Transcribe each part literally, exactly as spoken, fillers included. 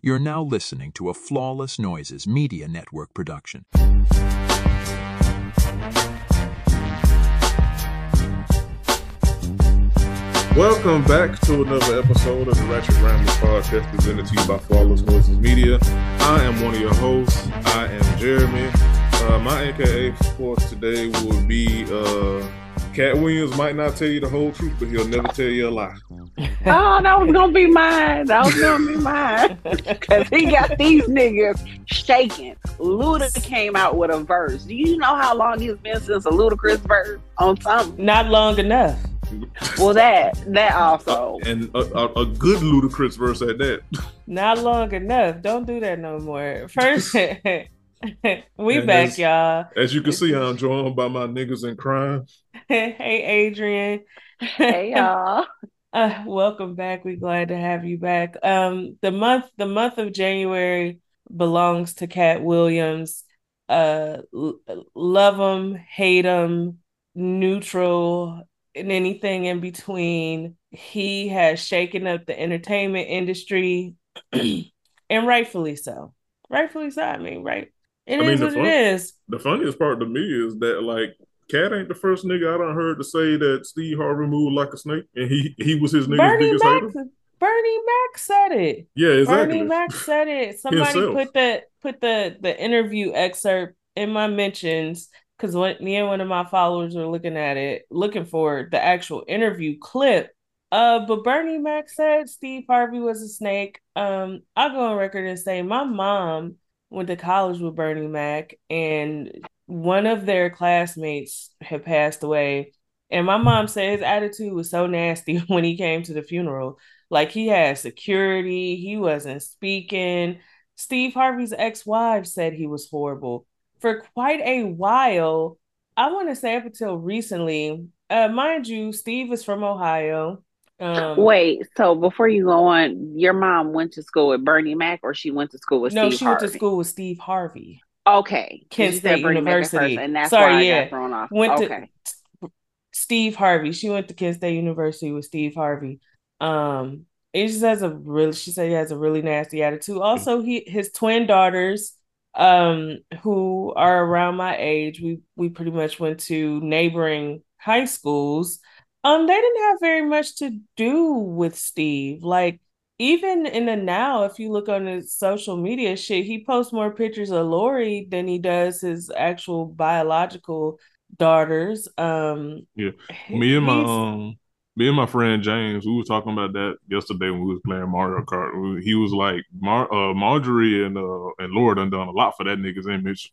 You're now listening to a Flawless Noises Media Network production. Welcome back to another episode of the Ratchet Ramblers podcast presented to you by Flawless Noises Media. I am one of your hosts. I am Jeremy. Uh, my A K A for today will be uh, Cat Williams. Might not tell you the whole truth, but he'll never tell you a lie. Oh, that was gonna be mine. That was gonna be mine. Cause he got these niggas shaking. Luda came out with a verse. Do you know how long it's been since a Ludacris verse on something? Not long enough. Well, that that also, and a, a, a good Ludacris verse at that. Not long enough. Don't do that no more. First, we And back, as, y'all. As you can see, I'm joined by my niggas in crime. Hey, Adrian. Hey, y'all. Uh, welcome back. We're glad to have you back. Um, the month, the month of January belongs to Cat Williams. Uh, l- love him, hate him, neutral, and anything in between. He has shaken up the entertainment industry, and rightfully so. Rightfully so. I mean, right? It I is mean, the what fun- it is. The funniest part to me is that, like, Cat ain't the first nigga I done heard to say that Steve Harvey moved like a snake, and he he was his nigga's Bernie biggest Mac, hater. Bernie Mac said it. Yeah, exactly. Bernie Mac said it. Somebody Himself. put the put the the interview excerpt in my mentions because when me and one of my followers were looking at it, looking for the actual interview clip. Uh, but Bernie Mac said Steve Harvey was a snake. Um, I'll go on record and say my mom went to college with Bernie Mac, and one of their classmates had passed away. And my mom said his attitude was so nasty when he came to the funeral. Like, he had security, he wasn't speaking. Steve Harvey's ex-wife said he was horrible. For quite a while, I want to say up until recently, uh, mind you, Steve is from Ohio. Um, Wait, so before you go on, your mom went to school with Bernie Mac, or she went to school with no, Steve she Harvey? went to school with Steve Harvey. Okay, Kent you State said Bernie Mac at University. first, and that's Sorry, why I yeah. got thrown off. Went okay. to Steve Harvey. She went to Kent State University with Steve Harvey. Um, it just has a really, she said he has a really nasty attitude. Also, he his twin daughters, um, who are around my age, we we pretty much went to neighboring high schools. Um, they didn't have very much to do with Steve. Like, even in the now, if you look on his social media shit, he posts more pictures of Lori than he does his actual biological daughters. Um, Yeah, me and my he's um, me and my friend James, we were talking about that yesterday when we was playing Mario Kart. We- He was like, Mar- uh, Marjorie and uh and Laura done done a lot for that nigga's image.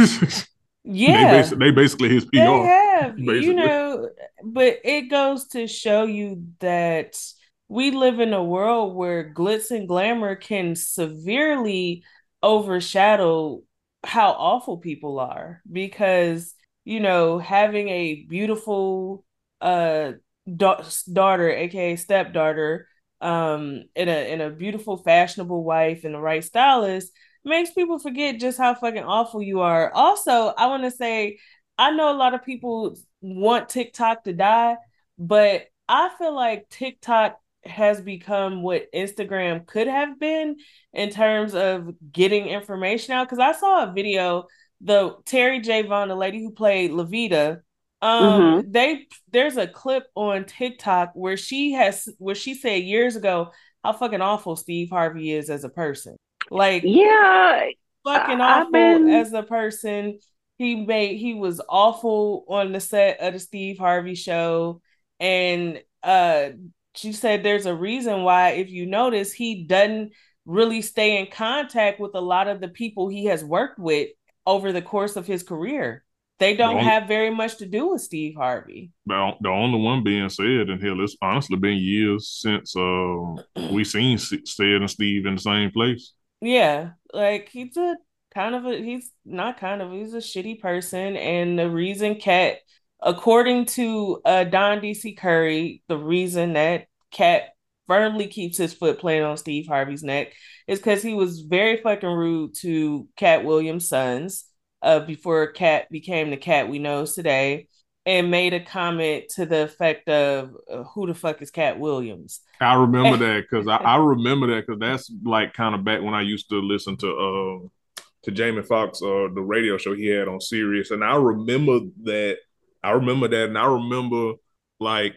They yeah, basically, they basically his P they R, have, you basically. know, but it goes to show you that we live in a world where glitz and glamour can severely overshadow how awful people are, because, you know, having a beautiful uh da- daughter, aka stepdaughter, um, in a in a beautiful, fashionable wife and the right stylist makes people forget just how fucking awful you are. Also, I want to say, I know a lot of people want TikTok to die, but I feel like TikTok has become what Instagram could have been in terms of getting information out. Because I saw a video, the Terry J. Vaughn, the lady who played Levita, um, Mm-hmm. they there's a clip on TikTok where she has where she said years ago how fucking awful Steve Harvey is as a person. Like, Yeah, fucking I, I've awful been. as a person. He made he was awful on the set of the Steve Harvey show. And uh she said there's a reason why, if you notice, he doesn't really stay in contact with a lot of the people he has worked with over the course of his career. They The don't only, have very much to do with Steve Harvey. the, the only one being said, and hell, it's honestly been years since uh, we seen S- Sid and Steve in the same place. Yeah, like, he's a kind of a he's not kind of he's a shitty person, and the reason Cat, according to uh Don D C Curry, the reason that Cat firmly keeps his foot planted on Steve Harvey's neck is because he was very fucking rude to Cat Williams' sons uh before Cat became the Cat we know today. and made a comment to the effect of uh, "Who the fuck is Cat Williams?" I remember that because I, I remember that because that's like kind of back when I used to listen to uh to Jamie Foxx, uh, the radio show he had on Sirius, and I remember that. I remember that, and I remember like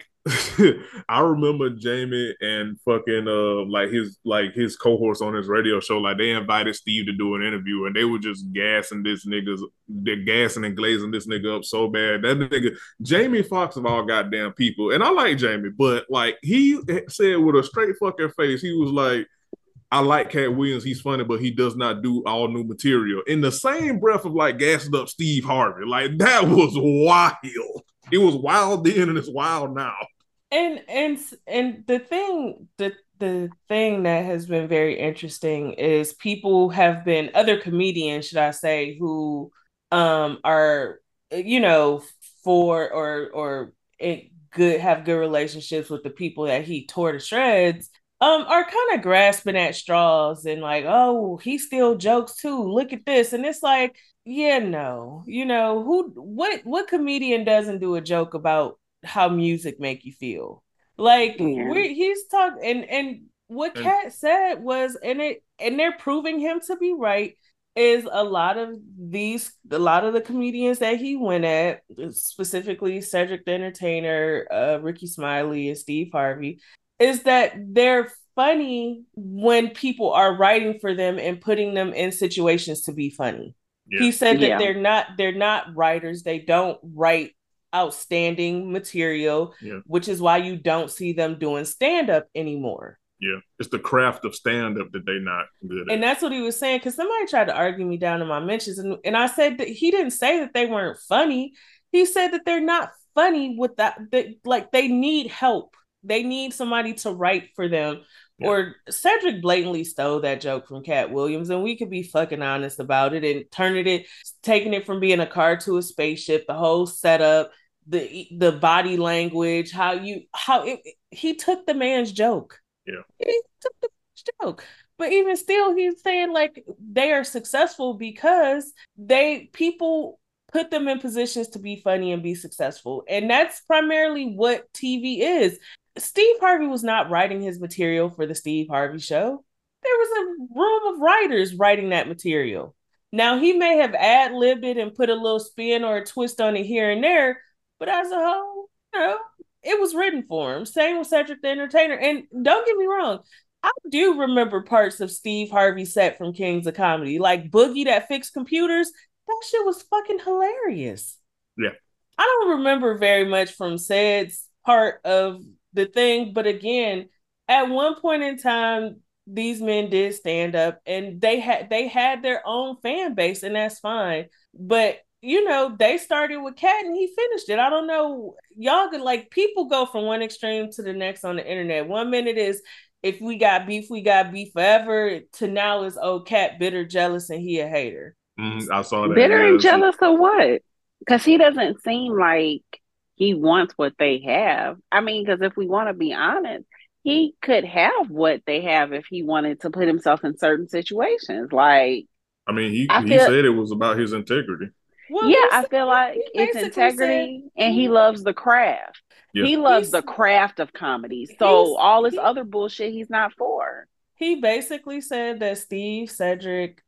I remember Jamie and fucking uh like his like his cohorts on his radio show, like they invited Steve to do an interview, and they were just gassing this nigga's, they're gassing and glazing this nigga up so bad. That nigga Jamie Foxx of all goddamn people, and I like Jamie, but like he said with a straight fucking face, he was like, I like Cat Williams. He's funny, but he does not do all new material. In the same breath of like gassing up Steve Harvey. Like that was wild. It was wild then and it's wild now. And and and the thing the the thing that has been very interesting is people have been other comedians, should I say, who um are you know for or or it good have good relationships with the people that he tore to shreds. Um, are kind of grasping at straws and like, oh, he still jokes too. Look at this, and it's like, yeah, no, you know who? What? What comedian doesn't do a joke about how music make you feel? Like, Yeah. we he's talking, and and what And- Cat said was, and it, and they're proving him to be right. Is a lot of these, a lot of the comedians that he went at, specifically Cedric the Entertainer, uh, Ricky Smiley, and Steve Harvey, is that they're funny when people are writing for them and putting them in situations to be funny. Yeah. He said that Yeah. they're not they're not writers. They don't write outstanding material, Yeah. which is why you don't see them doing stand-up anymore. Yeah. It's the craft of stand-up that they not good at. And that's what he was saying, because somebody tried to argue me down in my mentions, and, and I said that he didn't say that they weren't funny. He said that they're not funny with that, that like they need help. They need somebody to write for them. Yeah. Or Cedric blatantly stole that joke from Cat Williams, and we could be fucking honest about it and turning it, taking it from being a car to a spaceship, the whole setup, the the body language, how you how it, he took the man's joke. Yeah, he took the man's joke. But even still, he's saying like they are successful because they people put them in positions to be funny and be successful, and that's primarily what T V is. Steve Harvey was not writing his material for the Steve Harvey show. There was a room of writers writing that material. Now, he may have ad-libbed it and put a little spin or a twist on it here and there, but as a whole, you know, it was written for him. Same with Cedric the Entertainer. And don't get me wrong, I do remember parts of Steve Harvey's set from Kings of Comedy, like Boogie that fixed computers. That shit was fucking hilarious. Yeah. I don't remember very much from Ced's part of the thing, but again, at one point in time, these men did stand up, and they had they had their own fan base, and that's fine. But you know, they started with Cat, and he finished it. I don't know, y'all can like people go from one extreme to the next on the internet. One minute is if we got beef, we got beef forever. To now is oh, Cat bitter, jealous, and he a hater. Mm-hmm. I saw that. Bitter yeah, and jealous of what? Because he doesn't seem like he wants what they have. I mean, because if we want to be honest, he could have what they have if he wanted to put himself in certain situations. Like, I mean, he I he feel, said it was about his integrity. Well, yeah, said, I feel like it's integrity, said, and he loves the craft. Yeah. He loves he's, the craft of comedy. So all this he, other bullshit, he's not for. He basically said that Steve, Cedric,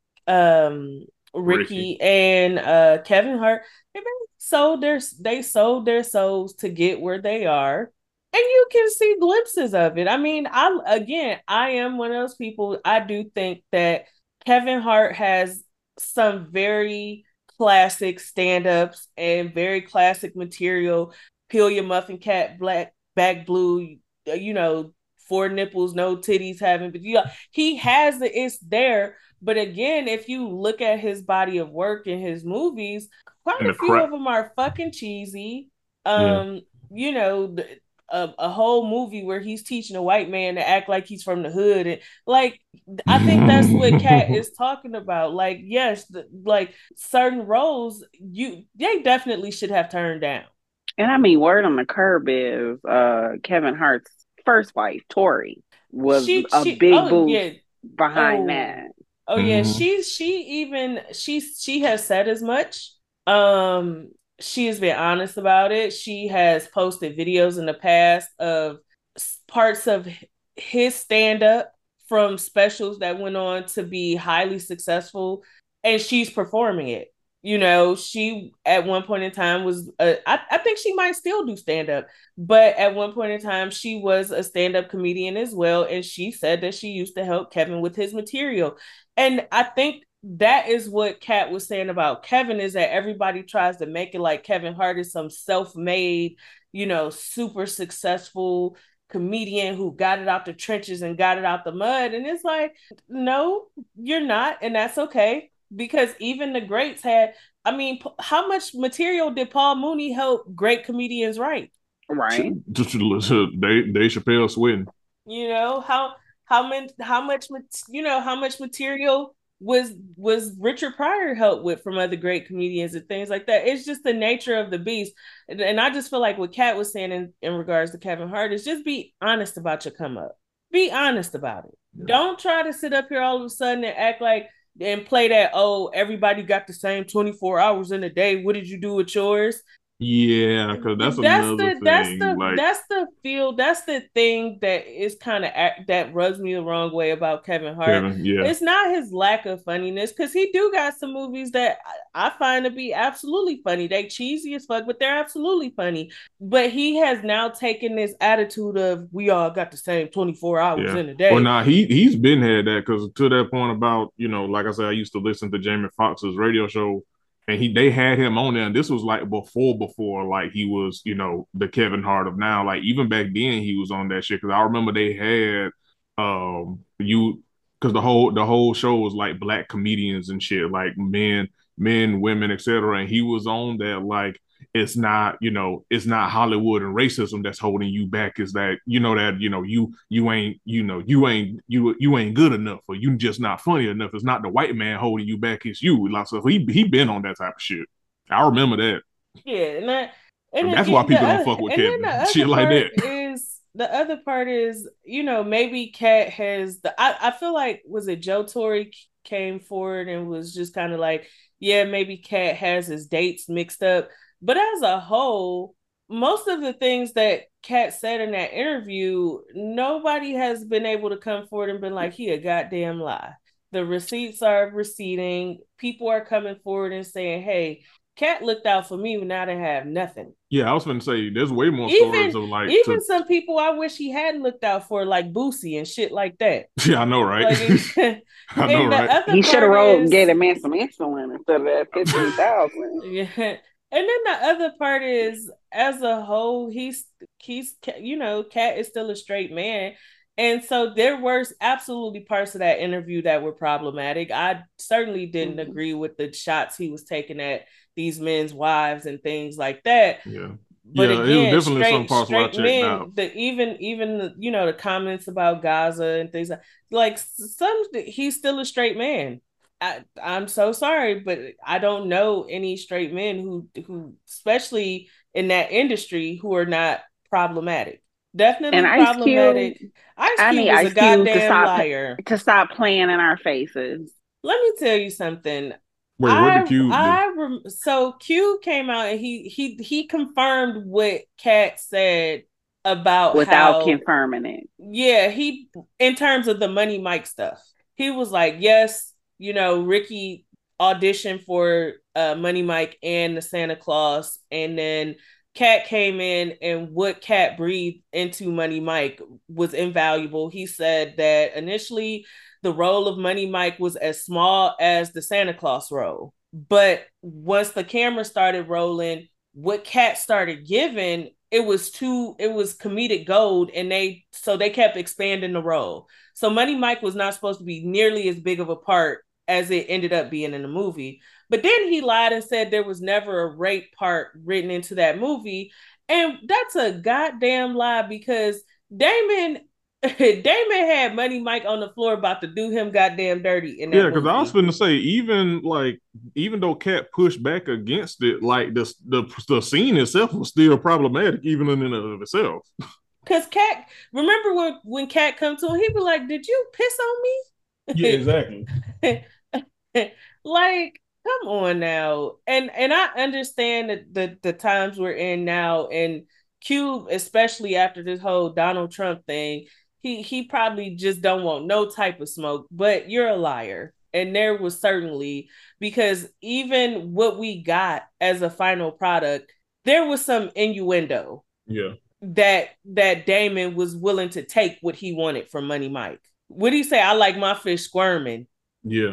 um, Ricky, Ricky. and uh, Kevin Hart, they sold their they sold their souls to get where they are, and you can see glimpses of it. I mean, I again, I am one of those people. I do think that Kevin Hart has some very classic stand-ups and very classic material. Peel your muffin cap, black back blue. You know, four nipples, no titties, having. But you know, he has it. It's there. But again, if you look at his body of work and his movies, quite a few crap. of them are fucking cheesy. Um, yeah. You know, a, a whole movie where he's teaching a white man to act like he's from the hood, and like I think that's what Cat is talking about. Like, yes, the, like certain roles, you they definitely should have turned down. And I mean, word on the curb is uh, Kevin Hart's first wife, Tori, was she, a she, big oh, boost yeah. behind oh. that. Oh yeah, mm-hmm. she she even she she has said as much. Um, she has been honest about it. She has posted videos in the past of parts of his stand-up from specials that went on to be highly successful, and she's performing it. You know, she at one point in time was, a, I, I think she might still do stand-up, but at one point in time, she was a stand-up comedian as well. And she said that she used to help Kevin with his material. And I think that is what Kat was saying about Kevin, is that everybody tries to make it like Kevin Hart is some self-made, you know, super successful comedian who got it out the trenches and got it out the mud. And it's like, no, you're not. And that's okay. Because even the greats had, I mean, how much material did Paul Mooney help great comedians write? Right. Just Dave, Dave Chappelle sweating. You know, how how many how much you know how much material was was Richard Pryor helped with from other great comedians and things like that. It's just the nature of the beast. And, and I just feel like what Kat was saying in, in regards to Kevin Hart is just be honest about your come up. Be honest about it. Yeah. Don't try to sit up here all of a sudden and act like and play that, oh, everybody got the same twenty-four hours in a day. What did you do with yours? Yeah, because that's, that's another the, thing. That's the like... that's the feel. That's the thing that is kind of that rubs me the wrong way about Kevin Hart. Kevin, yeah. It's not his lack of funniness, because he do got some movies that I find to be absolutely funny. They cheesy as fuck, but they're absolutely funny. But he has now taken this attitude of we all got the same twenty-four hours yeah. in a day. Well, nah, he he's been had that, because to that point about, you know, like I said, I used to listen to Jamie Foxx's radio show. And he, they had him on there, and this was like before, before like he was, you know, the Kevin Hart of now. Like even back then, he was on that shit. Because I remember they had um you, because the whole the whole show was like black comedians and shit, like men, men, women, et cetera. And he was on that like it's not, you know, it's not Hollywood and racism that's holding you back. Is that, you know, that, you know, you you ain't, you know, you ain't you you ain't good enough, or you just not funny enough. It's not the white man holding you back, it's you. Like, so he he been on that type of shit. I remember that. Yeah, and, that, and, and that's again, why people the, don't fuck with Kevin. The shit like that. Is the other part is, you know, maybe Kat has the I, I feel like, was it Joe Torre came forward and was just kind of like, yeah, maybe Kat has his dates mixed up. But as a whole, most of the things that Kat said in that interview, nobody has been able to come forward and been like, he a goddamn lie. The receipts are receding. People are coming forward and saying, hey, Kat looked out for me when I didn't have nothing. Yeah, I was going to say, there's way more even, stories of like... Even to... some people I wish he hadn't looked out for, like Boosie and shit like that. Yeah, I know, right? Like, I know, right? He should have rolled and gave a man some insulin instead of that fifteen thousand. Yeah. And then the other part is, as a whole, he's, he's, you know, Kat is still a straight man. And so there were absolutely parts of that interview that were problematic. I certainly didn't mm-hmm. agree with the shots he was taking at these men's wives and things like that. Yeah. But yeah, again, it was definitely straight, some parts straight where I men, out. the, even, even the, you know, the comments about Gaza and things like, like some, he's still a straight man. I, I'm so sorry, but I don't know any straight men who, who, especially in that industry, who are not problematic. Definitely and problematic. Ice Cube, Ice I Cube need is Ice a goddamn Cube to stop, liar. To stop playing in our faces. Let me tell you something. Wait, I, what did Cube I rem- so Cube came out and he he he confirmed what Kat said about without how, confirming it. Yeah, he, in terms of the Money Mike stuff, he was like, yes, you know, Ricky auditioned for uh, Money Mike and the Santa Claus, and then Kat came in, and what Kat breathed into Money Mike was invaluable. He said that initially the role of Money Mike was as small as the Santa Claus role, but once the camera started rolling, what Kat started giving, it was too, it was comedic gold, and they, so they kept expanding the role. So Money Mike was not supposed to be nearly as big of a part as it ended up being in the movie. But then he lied and said there was never a rape part written into that movie. And that's a goddamn lie, because Damon Damon had Money Mike on the floor about to do him goddamn dirty in that yeah, because I was movie. finna say, even like, even though Kat pushed back against it, like the the, the scene itself was still problematic, even in and of itself. Because Kat, remember when when Kat come to him, he'd be like, "Did you piss on me?" Yeah, exactly. Like, Come on now. And and I understand that the, the times we're in now, and Cube, especially after this whole Donald Trump thing, he he probably just don't want no type of smoke, but you're a liar. And there was certainly, because even what we got as a final product, there was some innuendo. Yeah. That that Damon was willing to take what he wanted from Money Mike. What do you say? I like my fish squirming. Yeah.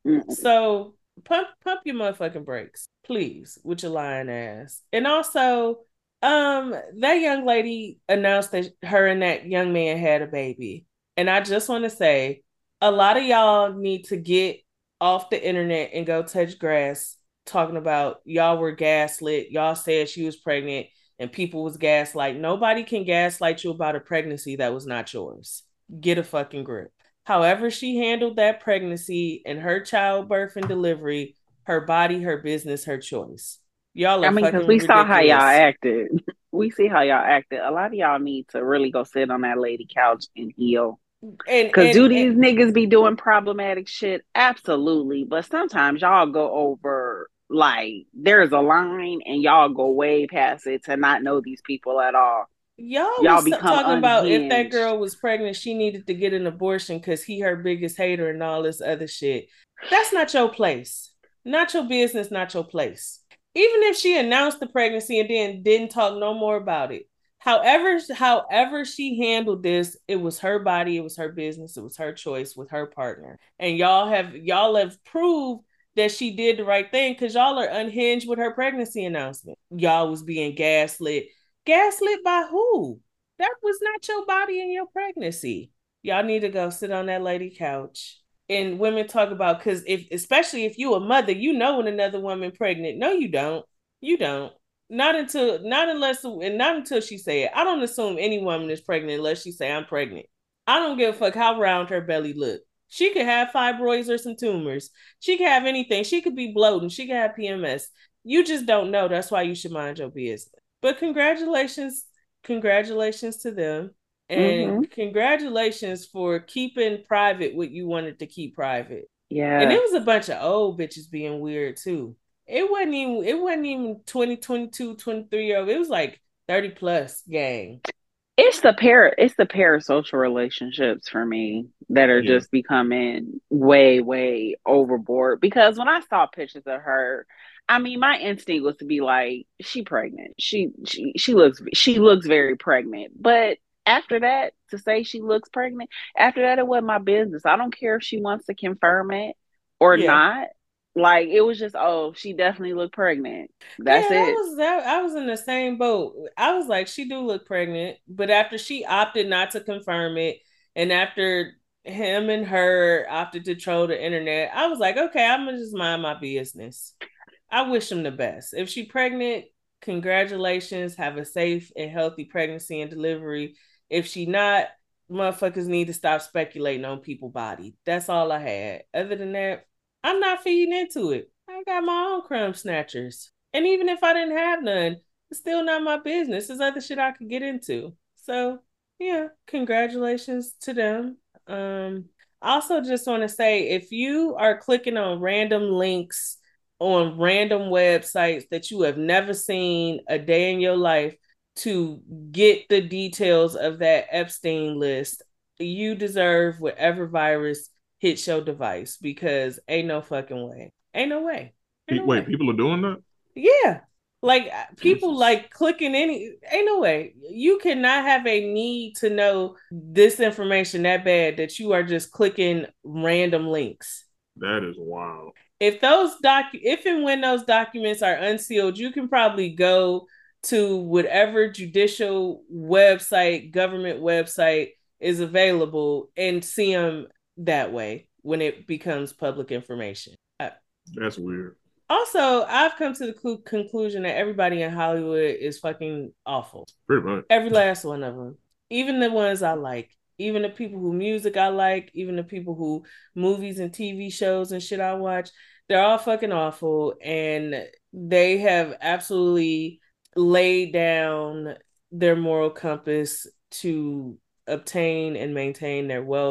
So pump pump your motherfucking brakes, please, with your lying ass. And also, um, that young lady announced that her and that young man had a baby. And I just want to say, a lot of y'all need to get off the internet and go touch grass talking about y'all were gaslit. Y'all said she was pregnant and people was gaslight. Nobody can gaslight you about a pregnancy that was not yours. Get a fucking grip. However she handled that pregnancy and her childbirth and delivery, her body, her business, her choice. Y'all are I mean, because we ridiculous. saw how y'all acted. We see how y'all acted. A lot of y'all need to really go sit on that lady couch and heal. Because do these and, niggas be doing problematic shit? Absolutely. But sometimes y'all go over, like, there's a line and y'all go way past it to not know these people at all. Y'all, y'all was talking unhinged. About if that girl was pregnant, she needed to get an abortion because he her biggest hater and all this other shit. That's not your place. Not your business, not your place. Even if she announced the pregnancy and then didn't talk no more about it. However, however she handled this, it was her body, it was her business, it was her choice with her partner. And y'all have y'all have proved that she did the right thing because y'all are unhinged with her pregnancy announcement. Y'all was being gaslit. Gaslit by who? That was not your body and your pregnancy. Y'all need to go sit on that lady couch. And women talk about, because if, especially if you a mother, you know when another woman pregnant. No, you don't. You don't. Not until, not unless, and not until she say it. I don't assume any woman is pregnant unless she say I'm pregnant. I don't give a fuck how round her belly look. She could have fibroids or some tumors. She could have anything. She could be bloating. She could have P M S. You just don't know. That's why you should mind your business. But congratulations, congratulations to them. And mm-hmm. congratulations for keeping private what you wanted to keep private. Yeah. And it was a bunch of old bitches being weird too. It wasn't even, it wasn't even twenty, twenty-two, twenty-three year old. It was like thirty plus gang. It's the pair, it's the parasocial relationships for me that are yeah. just becoming way, way overboard. Because when I saw pictures of her, I mean, my instinct was to be like, she pregnant. She she she looks she looks very pregnant. But after that, to say she looks pregnant, after that, it wasn't my business. I don't care if she wants to confirm it or yeah. not. Like, it was just, oh, she definitely looked pregnant. That's yeah, that it. Was, that, I was in the same boat. I was like, she do look pregnant. But after she opted not to confirm it, and after him and her opted to troll the internet, I was like, okay, I'm going to just mind my business. I wish him the best. If she pregnant, congratulations. Have a safe and healthy pregnancy and delivery. If she not, motherfuckers need to stop speculating on people's body. That's all I had. Other than that, I'm not feeding into it. I got my own crumb snatchers. And even if I didn't have none, it's still not my business. There's other shit I could get into. So, yeah, congratulations to them. Um, I also just want to say, if you are clicking on random links on random websites that you have never seen a day in your life to get the details of that Epstein list, you deserve whatever virus hits your device, because ain't no fucking way. Ain't no way. Ain't no Wait, way. People are doing that? Yeah. Like, people Jesus. Like clicking any, ain't no way. You cannot have a need to know this information that bad that you are just clicking random links. That is wild. If those doc, if and when those documents are unsealed, you can probably go to whatever judicial website, government website is available and see them that way when it becomes public information. That's weird. Also, I've come to the cl- conclusion that everybody in Hollywood is fucking awful. Pretty much. Every last one of them. Even the ones I like. Even the people who music I like. Even the people who movies and T V shows and shit I watch. They're all fucking awful. And they have absolutely laid down their moral compass to obtain and maintain their wealth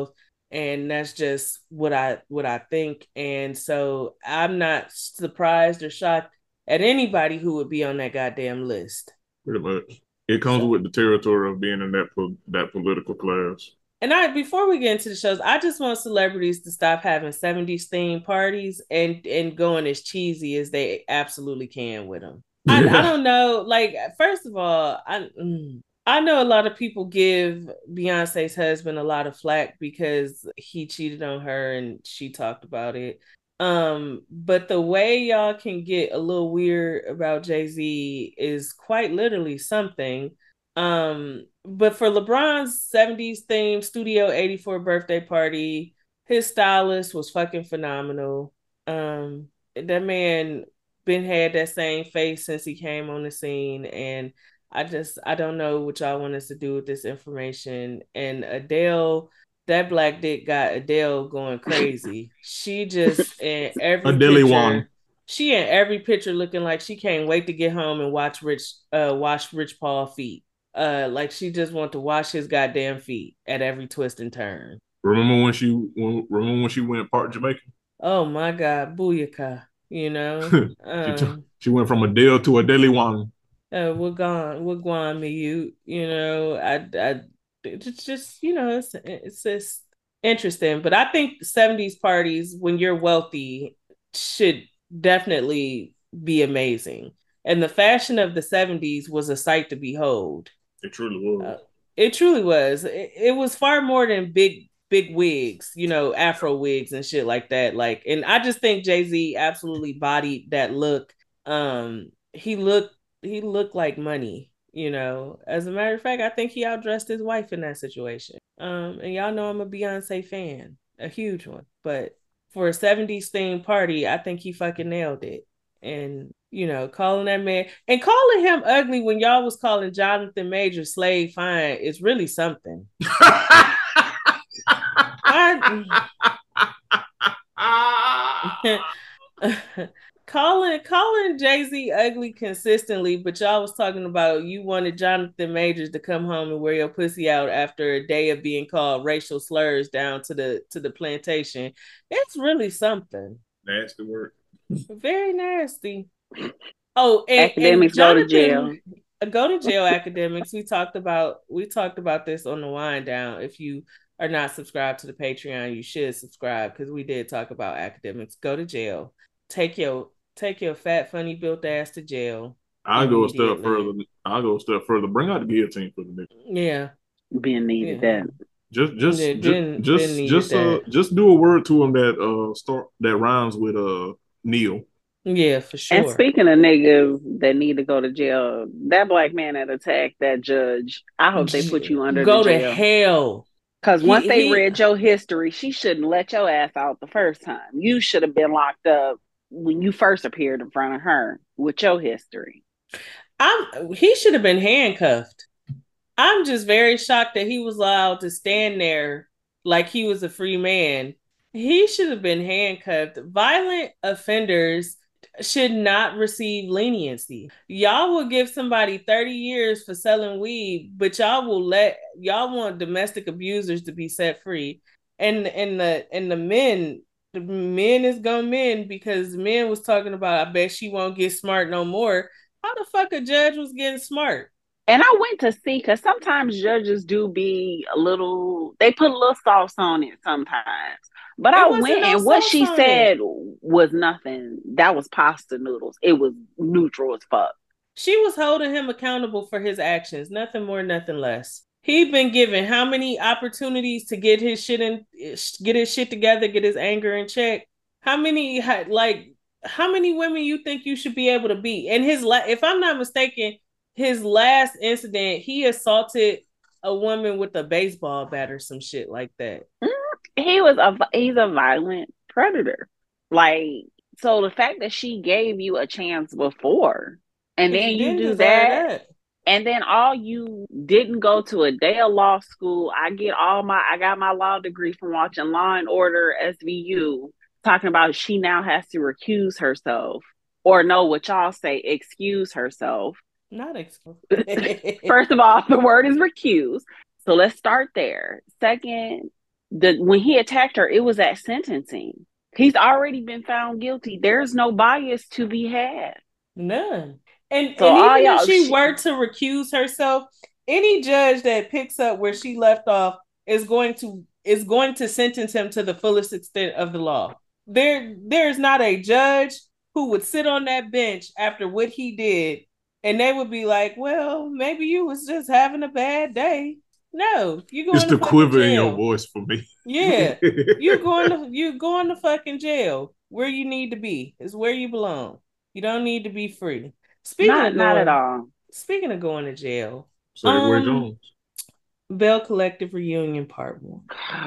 And that's just what I what I think. And so I'm not surprised or shocked at anybody who would be on that goddamn list. Pretty much. It comes so, with the territory of being in that po- that political class. And I before we get into the shows, I just want celebrities to stop having seventies themed parties and and going as cheesy as they absolutely can with them. I, I don't know. Like, first of all, I I know a lot of people give Beyonce's husband a lot of flack because he cheated on her and she talked about it. Um, but the way y'all can get a little weird about Jay-Z is quite literally something. Um, but for LeBron's seventies themed Studio eighty-four birthday party, his stylist was fucking phenomenal. Um, that man been had that same face since he came on the scene, and I just I don't know what y'all want us to do with this information. And Adele, that black dick got Adele going crazy. She just in every Adele picture, one. she in every picture looking like she can't wait to get home and watch Rich uh wash Rich Paul feet. Uh, like she just want to wash his goddamn feet at every twist and turn. Remember when she when, remember when she went part Jamaican? Oh my God, booyaka! You know, um, she, t- she went from Adele to Adele one. Uh, we're gone, we're gone, me you. You know, I, I, it's just you know, it's it's just interesting. But I think seventies parties when you're wealthy should definitely be amazing. And the fashion of the seventies was a sight to behold. It truly was. Uh, it truly was. It, it was far more than big, big wigs, you know, Afro wigs and shit like that. Like, and I just think Jay-Z absolutely bodied that look. Um, he looked, he looked like money, you know. As a matter of fact, I think he outdressed his wife in that situation. Um, and y'all know I'm a Beyonce fan, a huge one. But for a seventies themed party, I think he fucking nailed it. And you know, calling that man and calling him ugly when y'all was calling Jonathan Major slave fine is really something. I, calling calling Jay-Z ugly consistently, but y'all was talking about you wanted Jonathan Majors to come home and wear your pussy out after a day of being called racial slurs down to the to the plantation. It's really something. Nasty work. Very nasty. Oh, and, academics and Jonathan, go to jail. Go to jail, academics. We talked about we talked about this on the wind down. If you are not subscribed to the Patreon, you should subscribe because we did talk about academics. Go to jail. Take your take your fat, funny built ass to jail. I'll go a step further. I'll go a step further. Bring out the guillotine for the nigga. Yeah, Ben needed yeah. that. Just, just, Yeah, just, ben, just, ben just, uh, that. just do a word to him that uh start that rhymes with uh Neil. Yeah, for sure. And speaking of niggas that need to go to jail, that black man that attacked that judge, I hope they put you under go the jail. to hell. Because once they he, read your history, she shouldn't let your ass out the first time. You should have been locked up when you first appeared in front of her with your history. I'm. He should have been handcuffed. I'm just very shocked that he was allowed to stand there like he was a free man. He should have been handcuffed. Violent offenders should not receive leniency. Y'all will give somebody thirty years for selling weed, but y'all will let y'all want domestic abusers to be set free. And and the and the men, the men is gonna men because men was talking about I bet she won't get smart no more. How the fuck a judge was getting smart? And I went to see, because sometimes judges do be a little, they put a little sauce on it sometimes. But it I went no and what she said it. was nothing. That was pasta noodles. It was neutral as fuck. She was holding him accountable for his actions. Nothing more, nothing less. He'd been given how many opportunities to get his shit in, get his shit together, get his anger in check? How many, like, how many women you think you should be able to beat? And his, la- if I'm not mistaken, his last incident, he assaulted a woman with a baseball bat or some shit like that. He was a he's a violent predator. Like, so the fact that she gave you a chance before, and then you do that, that, and then all you didn't go to a day of law school. I get all my I got my law degree from watching Law and Order S V U, talking about she now has to recuse herself, or no, what y'all say, excuse herself. Not excuse. First of all, the word is recuse. So let's start there. Second, the when he attacked her, it was at sentencing. He's already been found guilty. There's no bias to be had. None. And So and all even if y'all, she she, were to recuse herself, any judge that picks up where she left off is going to is going to sentence him to the fullest extent of the law. There there is not a judge who would sit on that bench after what he did and they would be like, well, maybe you was just having a bad day. No, you're going It's to the fucking quiver in jail. your voice for me. Yeah, you're going to you're going to fucking jail where you need to be. Is where you belong. You don't need to be free. Speaking not of not going, at all. speaking of going to jail, Segway um, Jones. Bell Collective reunion part one.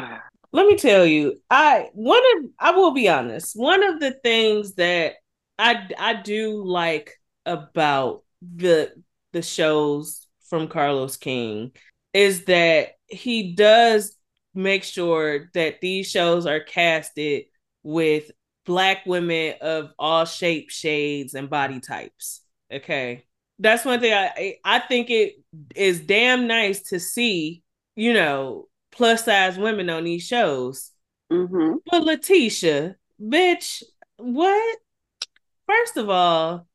Let me tell you, I one of I will be honest. One of the things that I I do like about the the shows from Carlos King is that he does make sure that these shows are casted with Black women of all shapes, shades, and body types. Okay. That's one thing I I think it is damn nice to see, you know, plus size women on these shows. Mm-hmm. But Letitia, bitch, what? First of all,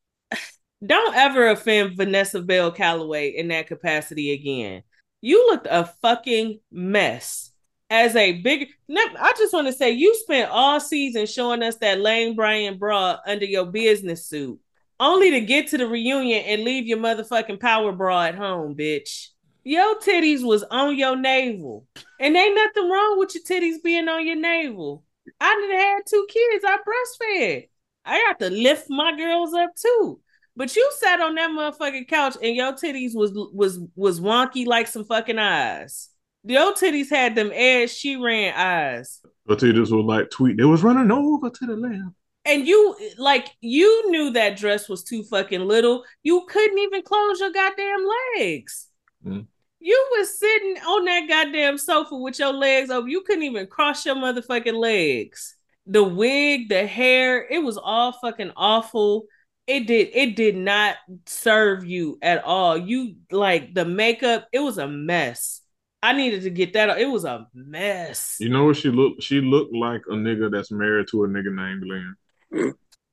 don't ever offend Vanessa Bell Calloway in that capacity again. You looked a fucking mess. As a big, I just want to say, you spent all season showing us that Lane Bryant bra under your business suit, only to get to the reunion and leave your motherfucking power bra at home, bitch. Your titties was on your navel. And ain't nothing wrong with your titties being on your navel. I done had two kids. I breastfed. I got to lift my girls up too. But you sat on that motherfucking couch and your titties was was was wonky like some fucking eyes. Your titties had them Ed Sheeran eyes. Your titties was like tweet. They was running over to the left. And you, like, you knew that dress was too fucking little. You couldn't even close your goddamn legs. Mm. You was sitting on that goddamn sofa with your legs over. You couldn't even cross your motherfucking legs. The wig, the hair, it was all fucking awful. It did, it did not serve you at all. You, like, the makeup, it was a mess. I needed to get that. It was a mess. You know what she looked? She looked like a nigga that's married to a nigga named Glenn.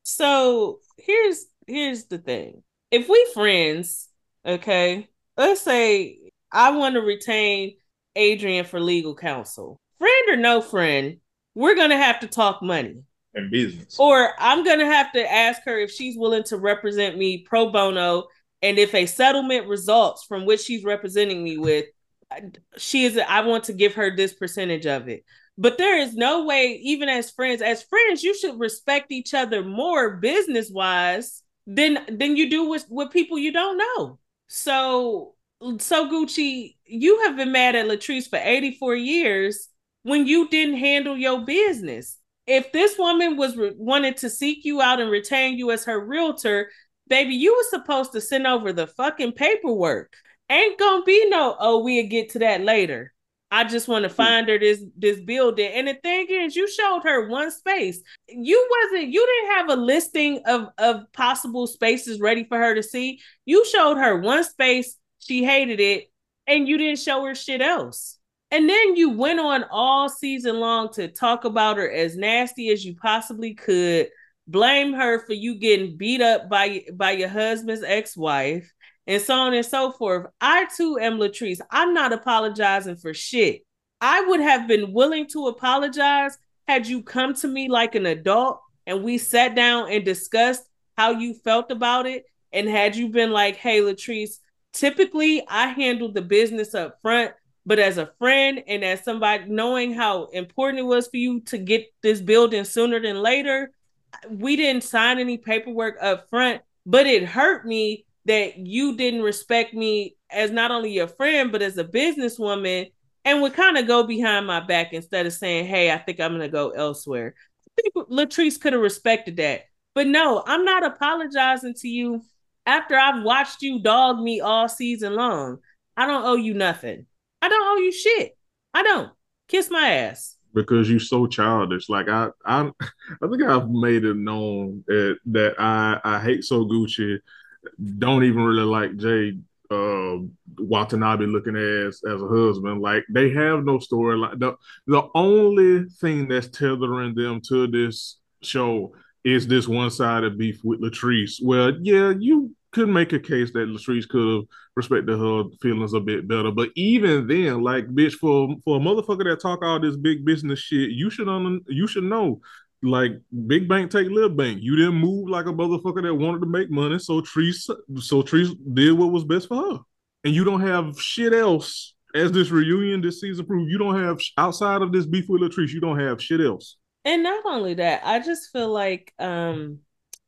So here's here's the thing. If we friends, okay, let's say I want to retain Adrian for legal counsel. Friend or no friend, we're gonna have to talk money and business. Or I'm gonna have to ask her if she's willing to represent me pro bono, and if a settlement results from which she's representing me with, she is. I want to give her this percentage of it. But there is no way, even as friends, as friends, you should respect each other more business wise than than you do with, with people you don't know. So, so Gucci, you have been mad at Latrice for eighty-four years when you didn't handle your business. If this woman was re- wanted to seek you out and retain you as her realtor, baby, you were supposed to send over the fucking paperwork. Ain't gonna be no, oh, we'll get to that later. I just want to find her this this building. And the thing is, you showed her one space. You wasn't, you didn't have a listing of, of possible spaces ready for her to see. You showed her one space, she hated it, and you didn't show her shit else. And then you went on all season long to talk about her as nasty as you possibly could, blame her for you getting beat up by, by your husband's ex-wife, and so on and so forth. I too am Latrice. I'm not apologizing for shit. I would have been willing to apologize had you come to me like an adult and we sat down and discussed how you felt about it. And had you been like, hey, Latrice, typically I handled the business up front, but as a friend and as somebody knowing how important it was for you to get this building sooner than later, we didn't sign any paperwork up front, but it hurt me that you didn't respect me as not only your friend, but as a businesswoman, and would kind of go behind my back instead of saying, hey, I think I'm going to go elsewhere. I think Latrice could have respected that. But no, I'm not apologizing to you after I've watched you dog me all season long. I don't owe you nothing. I don't owe you shit. I don't. Kiss my ass. Because you're so childish. Like I, I, I think I've made it known that that I, I hate So Gucci. Don't even really like Jay uh, Watanabe looking as as a husband. Like they have no storyline. The the only thing that's tethering them to this show is this one sided beef with Latrice. Well, yeah, you could make a case that Latrice could have respected her feelings a bit better, but even then, like, bitch, for for a motherfucker that talk all this big business shit, you should un- you should know. Like big bank take little bank. You didn't move like a motherfucker that wanted to make money, so Treese, so Treese did what was best for her. And you don't have shit else as this reunion this season proved. You don't have outside of this beef with Latrice. You don't have shit else. And not only that, I just feel like um,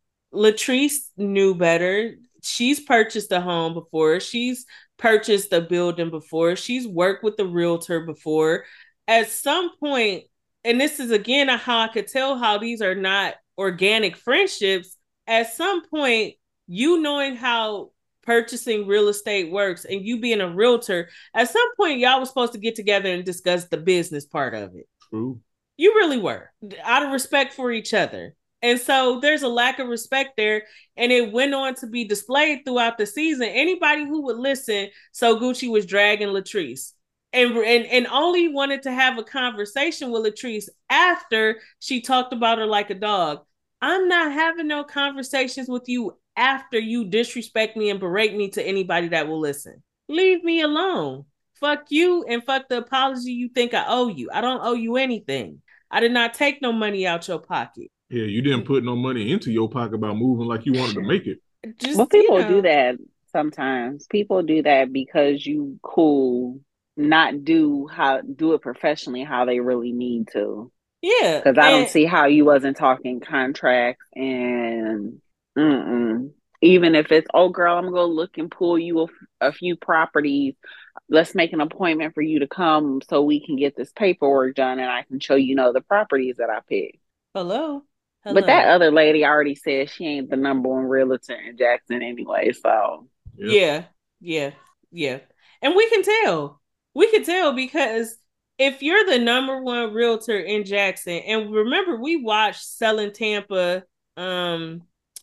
Latrice knew better. She's purchased a home before. She's purchased a building before. She's worked with a realtor before. At some point, and this is again how I could tell how these are not organic friendships. At some point, you knowing how purchasing real estate works and you being a realtor, at some point, y'all were supposed to get together and discuss the business part of it. True. You really were, out of respect for each other. And so there's a lack of respect there. And it went on to be displayed throughout the season. Anybody who would listen, so Gucci was dragging Latrice. And, and and only wanted to have a conversation with Latrice after she talked about her like a dog. I'm not having no conversations with you after you disrespect me and berate me to anybody that will listen. Leave me alone. Fuck you and fuck the apology you think I owe you. I don't owe you anything. I did not take no money out your pocket. Yeah, you didn't put no money into your pocket by moving like you wanted to make it. Just, well, people you know. do that sometimes. People do that because you cool. Not do how do it professionally how they really need to. Yeah, because I and, don't see how you wasn't talking contracts and mm-mm. Even if it's, oh girl, I'm gonna go look and pull you a, a few properties. Let's make an appointment for you to come so we can get this paperwork done and I can show you know the properties that I picked. Hello. Hello. But that other lady already said she ain't the number one realtor in Jackson anyway. So yep. yeah, yeah, yeah, and we can tell. We can tell because if you're the number one realtor in Jackson, and remember we watched Selling Tampa, um,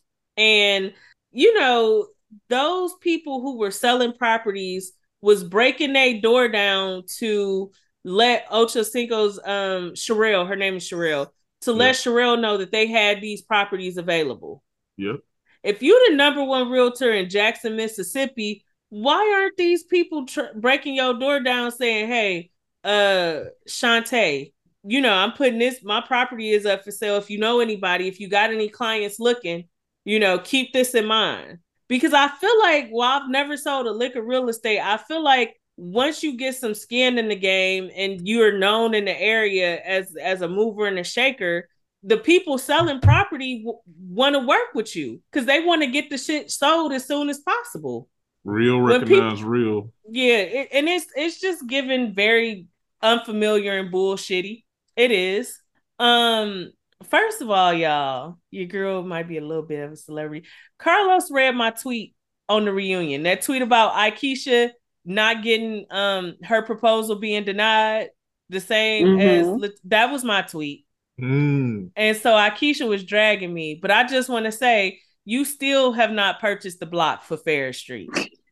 and you know those people who were selling properties was breaking their door down to let Ocho Cinco's um Sherelle, her name is Sherelle, to yep. let Sherelle know that they had these properties available. Yep. If you're the number one realtor in Jackson, Mississippi, why aren't these people tr- breaking your door down saying, hey, uh, Shantae, you know, I'm putting this, my property is up for sale. If you know anybody, if you got any clients looking, you know, keep this in mind. Because I feel like, while I've never sold a lick of real estate, I feel like once you get some skin in the game and you're known in the area as, as a mover and a shaker, the people selling property w- want to work with you because they want to get the shit sold as soon as possible. Real recognize people, real. Yeah, it, and it's it's just given very unfamiliar and bullshitty. It is. Um, first of all, y'all, your girl might be a little bit of a celebrity. Carlos read my tweet on the reunion. That tweet about Aikisha not getting um her proposal being denied, the same mm-hmm. as that was my tweet. Mm. And so Aikisha was dragging me, but I just want to say, you still have not purchased the block for Ferris Street.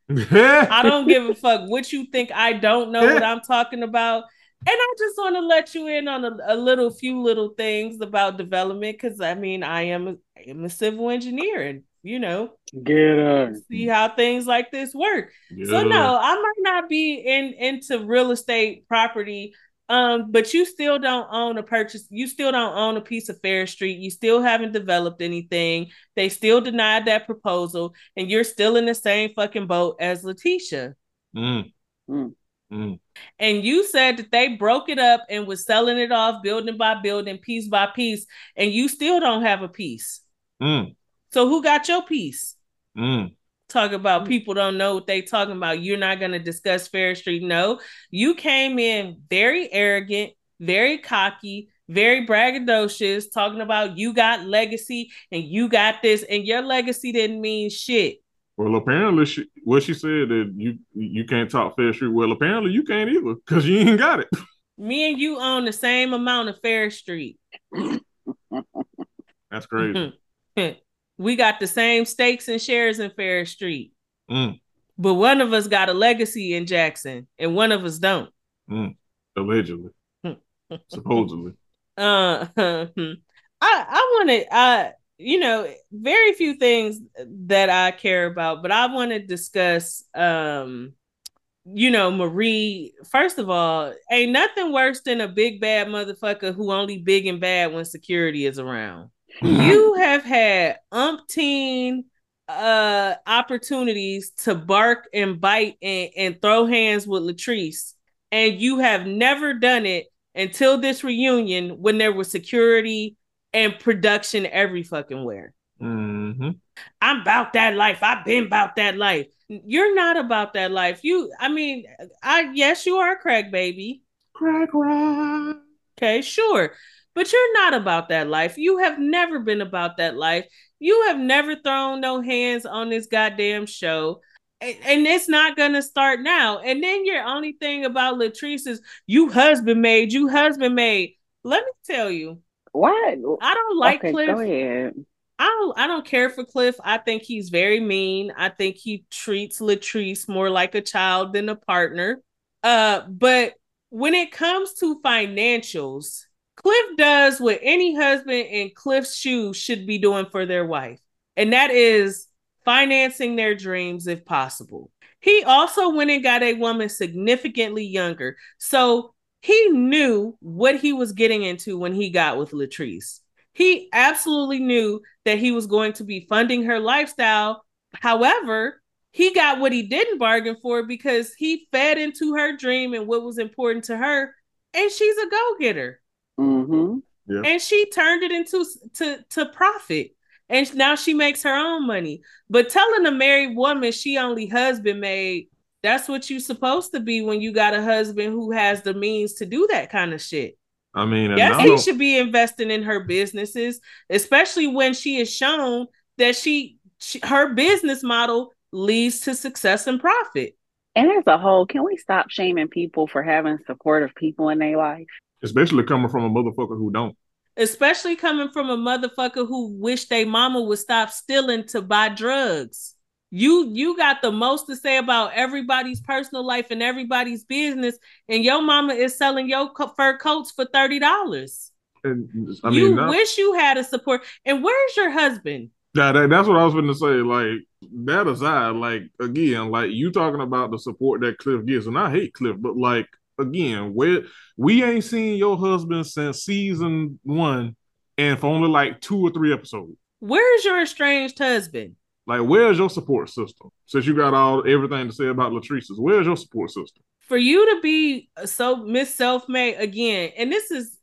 I don't give a fuck what you think. I don't know what I'm talking about. And I just want to let you in on a, a little few little things about development because, I mean, I am, a, I am a civil engineer and, you know, get up. See how things like this work. Yeah. So, no, I might not be in into real estate property, um, but you still don't own a purchase. You still don't own a piece of Ferris Street. You still haven't developed anything. They still denied that proposal, and you're still in the same fucking boat as Letitia. Mm. Mm. Mm. And you said that they broke it up and was selling it off building by building, piece by piece, and you still don't have a piece. Mm. So who got your piece? Mm. Talk about people don't know what they talking about. You're not going to discuss Ferris Street. No, you came in very arrogant, very cocky, very braggadocious, talking about you got legacy and you got this, and your legacy didn't mean shit. Well, apparently, she, what she said that you you can't talk Ferris Street. Well, apparently you can't either because you ain't got it. Me and you own the same amount of Ferris Street. That's crazy. We got the same stakes and shares in Ferris Street. Mm. But one of us got a legacy in Jackson, and one of us don't. Mm, allegedly, supposedly. Uh, I I want to. I you know, very few things that I care about, but I want to discuss. Um, you know, Marie. First of all, ain't nothing worse than a big bad motherfucker who only big and bad when security is around. You have had umpteen uh opportunities to bark and bite and, and throw hands with Latrice, and you have never done it until this reunion when there was security and production every fucking where. Mm-hmm. I'm about that life. I've been about that life. You're not about that life. You, I mean, I yes, you are a crack baby. Crack rock. Okay, sure. But you're not about that life. You have never been about that life. You have never thrown no hands on this goddamn show. And, and it's not going to start now. And then your only thing about Latrice is you husband made, you husband made. Let me tell you. What? I don't like okay, Cliff. Go ahead. I don't I don't care for Cliff. I think he's very mean. I think he treats Latrice more like a child than a partner. Uh, but when it comes to financials, Cliff does what any husband in Cliff's shoes should be doing for their wife, and that is financing their dreams if possible. He also went and got a woman significantly younger, so he knew what he was getting into when he got with Latrice. He absolutely knew that he was going to be funding her lifestyle. However, he got what he didn't bargain for because he fed into her dream and what was important to her, and she's a go-getter. Mm-hmm. Yeah. And she turned it into to, to profit. And now she makes her own money. But telling a married woman she only husband made, that's what you're supposed to be when you got a husband who has the means to do that kind of shit. I mean, yes, he should be investing in her businesses, especially when she is shown that she, she her business model leads to success and profit. And as a whole, can we stop shaming people for having supportive people in their life? Especially coming from a motherfucker who don't. Especially coming from a motherfucker who wish their mama would stop stealing to buy drugs. You you got the most to say about everybody's personal life and everybody's business, and your mama is selling your fur coats for thirty dollars. And I mean, you not, wish you had a support. And where's your husband? Yeah, that, that's what I was going to say. Like, that aside, like, again, like, you talking about the support that Cliff gets, and I hate Cliff, but, like, again, where we ain't seen your husband since season one and for only, like, two or three episodes. Where's your estranged husband? Like, where's your support system? Since you got all everything to say about Latrice's, where's your support system? For you to be so Miss Self-Made again, and this is...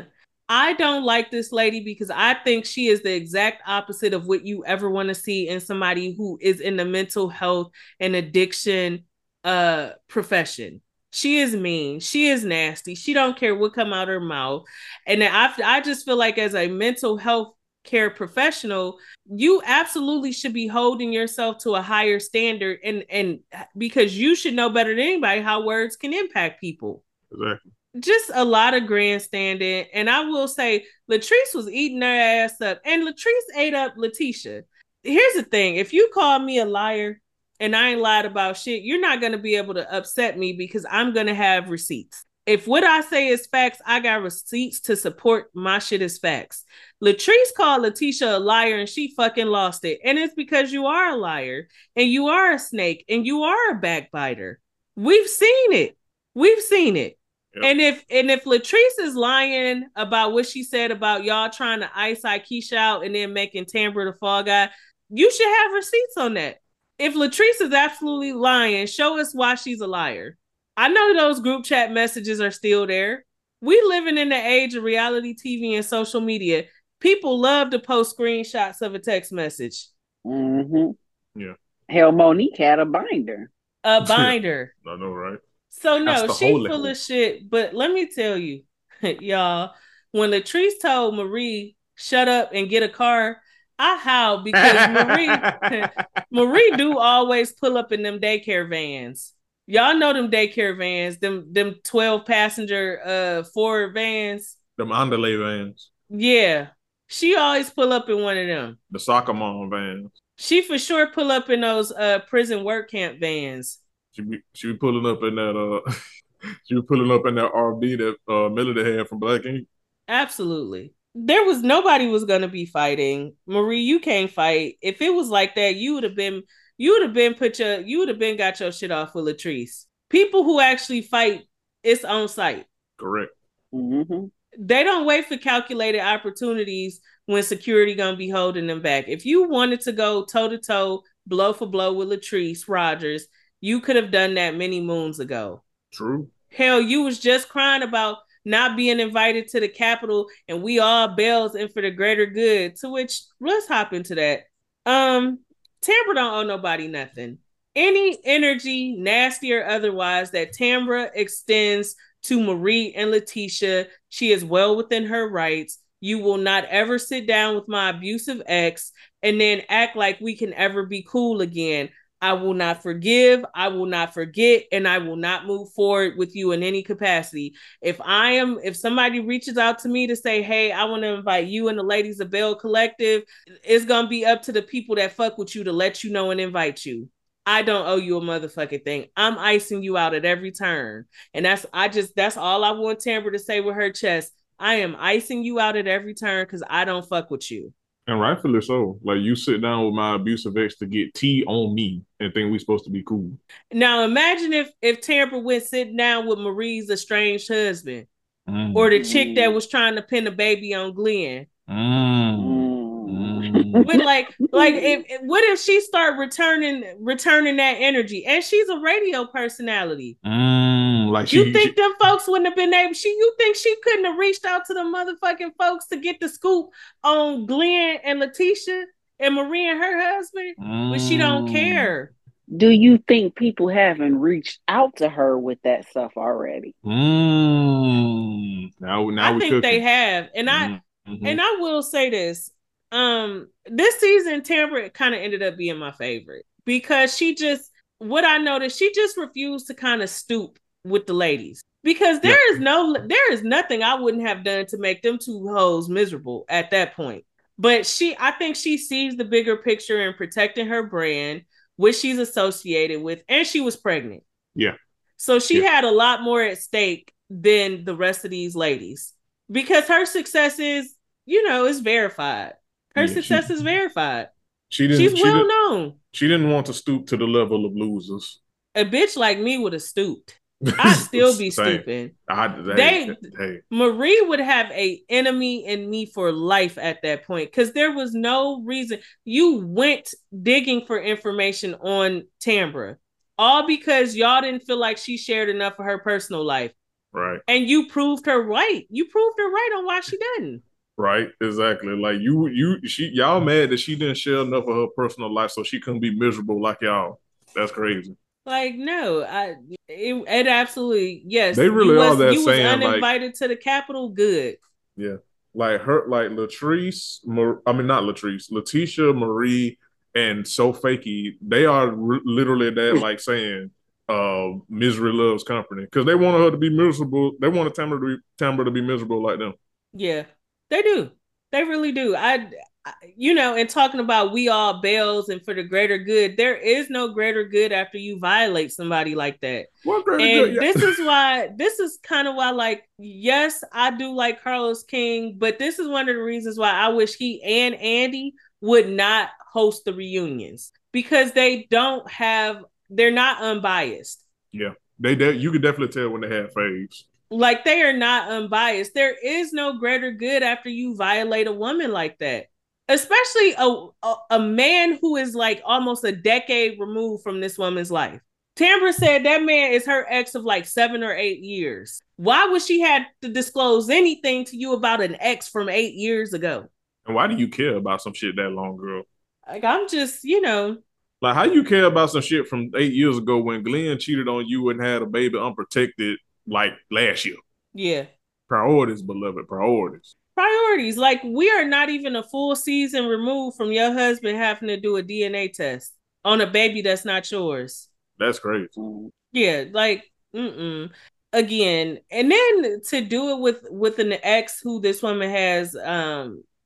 I don't like this lady because I think she is the exact opposite of what you ever want to see in somebody who is in the mental health and addiction uh, profession. She is mean. She is nasty. She don't care what come out her mouth. And I, I just feel like as a mental health care professional, you absolutely should be holding yourself to a higher standard, and, and because you should know better than anybody how words can impact people. Exactly. Just a lot of grandstanding. And I will say, Latrice was eating her ass up. And Latrice ate up Letitia. Here's the thing. If you call me a liar and I ain't lied about shit, you're not going to be able to upset me because I'm going to have receipts. If what I say is facts, I got receipts to support my shit as facts. Latrice called Letitia a liar and she fucking lost it. And it's because you are a liar and you are a snake and you are a backbiter. We've seen it. We've seen it. Yep. And if and if Latrice is lying about what she said about y'all trying to ice Aikisha out and then making Tambra the fall guy, you should have receipts on that. If Latrice is absolutely lying, show us why she's a liar. I know those group chat messages are still there. We living in the age of reality T V and social media. People love to post screenshots of a text message. Mm-hmm. Yeah. Hell, Monique had a binder. A binder. I know, right? So no, she's full of shit. But let me tell you, y'all, when Latrice told Marie, shut up and get a car, I howled because Marie, Marie do always pull up in them daycare vans. Y'all know them daycare vans, them them twelve passenger uh Ford vans. Them underlay vans. Yeah. She always pull up in one of them. The soccer mom vans. She for sure pull up in those uh prison work camp vans. She be she be pulling up in that uh she be pulling up in that R V that uh Melody had from Black Ink. Absolutely. There was nobody was gonna be fighting. Marie, you can't fight. If it was like that, you would have been you would have been put your you would have been got your shit off with Latrice. People who actually fight, it's on site. Correct. Mm-hmm. They don't wait for calculated opportunities when security gonna be holding them back. If you wanted to go toe to toe, blow for blow with Latrice Rogers, you could have done that many moons ago. True. Hell, you was just crying about not being invited to the Capitol, and we all bells in for the greater good. To which, let's hop into that. Um, Tambra don't owe nobody nothing. Any energy, nasty or otherwise, that Tambra extends to Marie and Letitia, she is well within her rights. You will not ever sit down with my abusive ex and then act like we can ever be cool again. I will not forgive, I will not forget, and I will not move forward with you in any capacity. If I am, if somebody reaches out to me to say, hey, I want to invite you and the Ladies of Bell Collective, it's going to be up to the people that fuck with you to let you know and invite you. I don't owe you a motherfucking thing. I'm icing you out at every turn. And that's, I just, that's all I want Tambra to say with her chest. I am icing you out at every turn because I don't fuck with you. And rightfully so. Like, you sit down with my abusive ex to get tea on me and think we supposed to be cool. Now imagine if if Tambra went sitting down with Marie's estranged husband, mm. or the chick that was trying to pin a baby on Glenn. Mm. With like, like if, if what if she start returning returning that energy? And she's a radio personality. Mm. Like she, you think she, them folks wouldn't have been able? She, you think she couldn't have reached out to the motherfucking folks to get the scoop on Glenn and Letitia and Marie and her husband? Mm. But she don't care. Do you think people haven't reached out to her with that stuff already? Mm. Now, now I we think cooking. they have, and I mm-hmm. and I will say this: um, this season, Tambra kind of ended up being my favorite because she just, what I noticed, she just refused to kind of stoop with the ladies because there yeah. is no, there is nothing I wouldn't have done to make them two hoes miserable at that point. But she, I think she sees the bigger picture in protecting her brand, which she's associated with, and she was pregnant. Yeah. So she yeah. had a lot more at stake than the rest of these ladies because her success is, you know, is verified. Her yeah, success she, is verified. She didn't, She's she well didn't, known. She didn't want to stoop to the level of losers. A bitch like me would have stooped. I'd still be stooping. I, they, hey, hey. Marie would have a enemy in me for life at that point because there was no reason. You went digging for information on Tambra, all because y'all didn't feel like she shared enough of her personal life. Right. And you proved her right. You proved her right on why she didn't. Right, exactly. Like you, you, she, y'all mad that she didn't share enough of her personal life, so she couldn't be miserable like y'all. That's crazy. Like no, I it, it absolutely yes. They really was, are that you saying. Was uninvited like, to the Capitol. Good. Yeah, like her, like Latrice. Mar- I mean, not Latrice. Letitia, Marie, and So Fakey. They are r- literally that like saying, uh, "Misery loves company," because they wanted her to be miserable. They wanted Tambra to be Tambra to be miserable like them. Yeah. They do. They really do. I, I, you know, and talking about we all bells and for the greater good, there is no greater good after you violate somebody like that. What greater and good? Yeah. this is why, this is kind of why, like, yes, I do like Carlos King, but this is one of the reasons why I wish he and Andy would not host the reunions because they don't have, they're not unbiased. Yeah, they, de- you could definitely tell when they have faves. Like, they are not unbiased. There is no greater good after you violate a woman like that. Especially a, a, a man who is like almost a decade removed from this woman's life. Tambra said that man is her ex of like seven or eight years. Why would she have to disclose anything to you about an ex from eight years ago? And why do you care about some shit that long, girl? Like, I'm just, you know. Like, how you care about some shit from eight years ago when Glenn cheated on you and had a baby unprotected like last year? Yeah. Priorities, beloved, priorities. Priorities. Like, we are not even a full season removed from your husband having to do a D N A test on a baby that's not yours. That's crazy. Yeah, like, mm-mm. Again, and then to do it with with an ex who this woman has um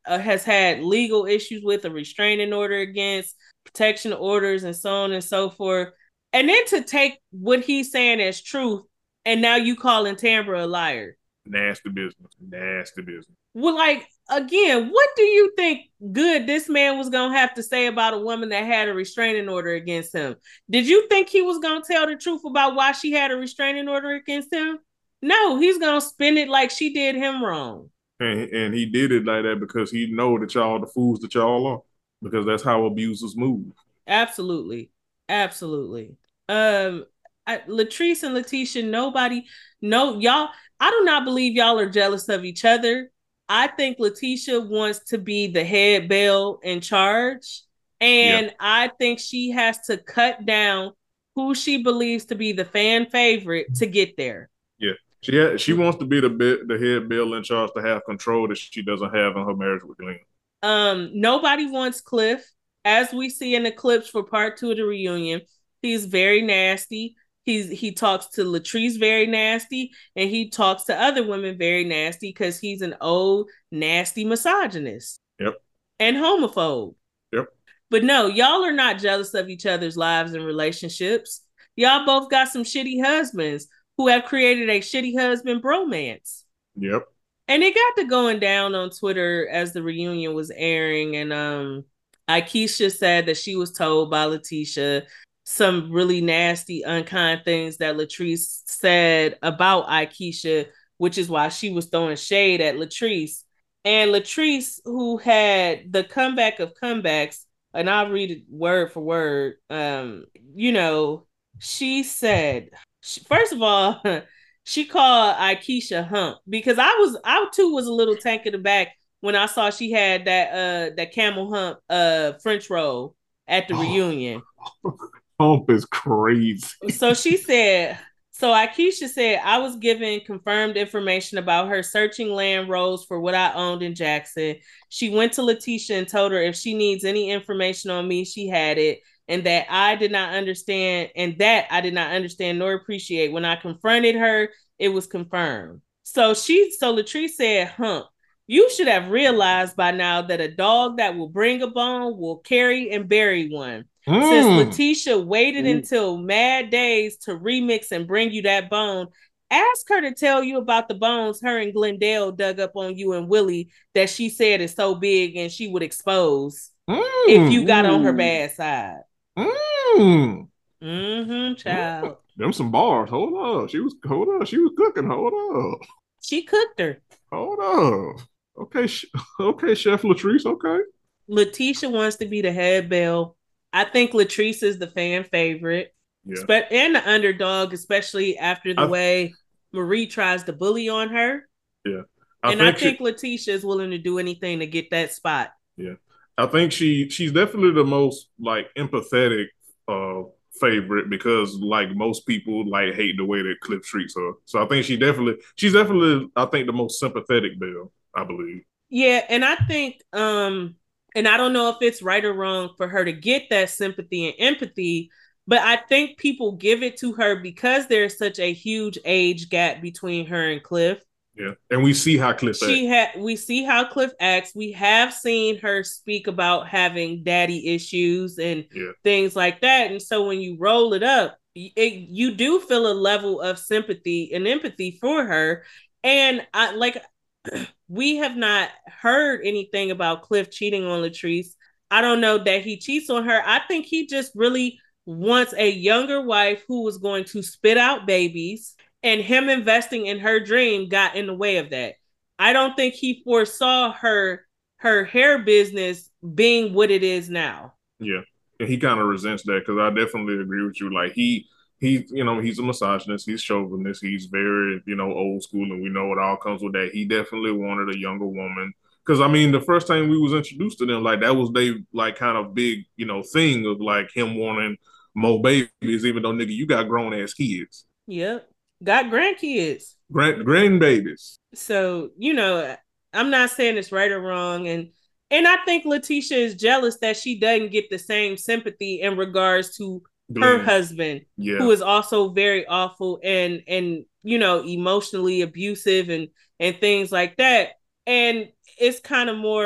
uh, has had legal issues with, a restraining order against, protection orders, and so on and so forth. And then to take what he's saying as truth, and now you calling Tambra a liar. Nasty business. Nasty business. Well, like, again, what do you think good this man was going to have to say about a woman that had a restraining order against him? Did you think he was going to tell the truth about why she had a restraining order against him? No, he's going to spin it like she did him wrong. And, and he did it like that because he know that y'all the fools that y'all are. Because that's how abusers move. Absolutely. Absolutely. Um, I, Latrice and Letitia, nobody, no, y'all, I do not believe y'all are jealous of each other. I think Letitia wants to be the head belle in charge. And yeah. I think she has to cut down who she believes to be the fan favorite to get there. Yeah. She ha- she wants to be the bit, the head belle in charge, to have control that she doesn't have in her marriage with Glenn. Um, nobody wants Cliff. As we see in the clips for part two of the reunion, he's very nasty. He's he talks to Latrice very nasty, and he talks to other women very nasty because he's an old, nasty misogynist. Yep. And homophobe. Yep. But no, y'all are not jealous of each other's lives and relationships. Y'all both got some shitty husbands who have created a shitty husband bromance. Yep. And it got to going down on Twitter as the reunion was airing, and um, Akeisha said that she was told by Letitia some really nasty, unkind things that Latrice said about Akeisha, which is why she was throwing shade at Latrice. And Latrice, who had the comeback of comebacks, and I'll read it word for word, um, you know, she said, she, first of all, she called Akeisha hump, because I was, I too was a little taken aback when I saw she had that uh that camel hump uh French roll at the oh. reunion. Hump is crazy. So she said, so Akeisha said, I was given confirmed information about her searching land rolls for what I owned in Jackson. She went to Letitia and told her if she needs any information on me, she had it. And that I did not understand, and that I did not understand nor appreciate. When I confronted her, it was confirmed. So she, so Latrice said, hump, you should have realized by now that a dog that will bring a bone will carry and bury one. Mm. Since Letitia waited mm. until Mad Days to remix and bring you that bone, ask her to tell you about the bones her and Glendale dug up on you and Willie that she said is so big and she would expose mm. if you got mm. on her bad side. Mm. Mm-hmm, child. Them some bars. Hold up. She was hold up. She was cooking. Hold up. She cooked her. Hold up. Okay, okay, Chef Latrice. Okay. Letitia wants to be the head belle. I think Latrice is the fan favorite, yeah, and the underdog, especially after the I, way Marie tries to bully on her. Yeah, I and think I think she, Letitia is willing to do anything to get that spot. Yeah, I think she she's definitely the most like empathetic uh, favorite, because like most people like hate the way that Cliff treats her. So I think she definitely she's definitely I think the most sympathetic belle, I believe. Yeah, and I think um and I don't know if it's right or wrong for her to get that sympathy and empathy, but I think people give it to her because there's such a huge age gap between her and Cliff. Yeah, and we see how Cliff she acts. Ha- we see how Cliff acts. We have seen her speak about having daddy issues and yeah. things like that. And so when you roll it up, it, you do feel a level of sympathy and empathy for her. And I like... we have not heard anything about Cliff cheating on Latrice. I don't know that he cheats on her. I think he just really wants a younger wife who was going to spit out babies, and him investing in her dream got in the way of that. I don't think he foresaw her her hair business being what it is now. Yeah, and he kind of resents that, because I definitely agree with you. Like he He, you know, he's a misogynist, he's chauvinist, he's very, you know, old school, and we know it all comes with that. He definitely wanted a younger woman. Because, I mean, the first time we was introduced to them, like, that was they, like, kind of big, you know, thing of, like, him wanting more babies, even though, nigga, you got grown-ass kids. Yep. Got grandkids. Grand grandbabies. So, you know, I'm not saying it's right or wrong, and and I think Letitia is jealous that she doesn't get the same sympathy in regards to her husband, yeah. who is also very awful and and you know emotionally abusive and and things like that. And it's kind of more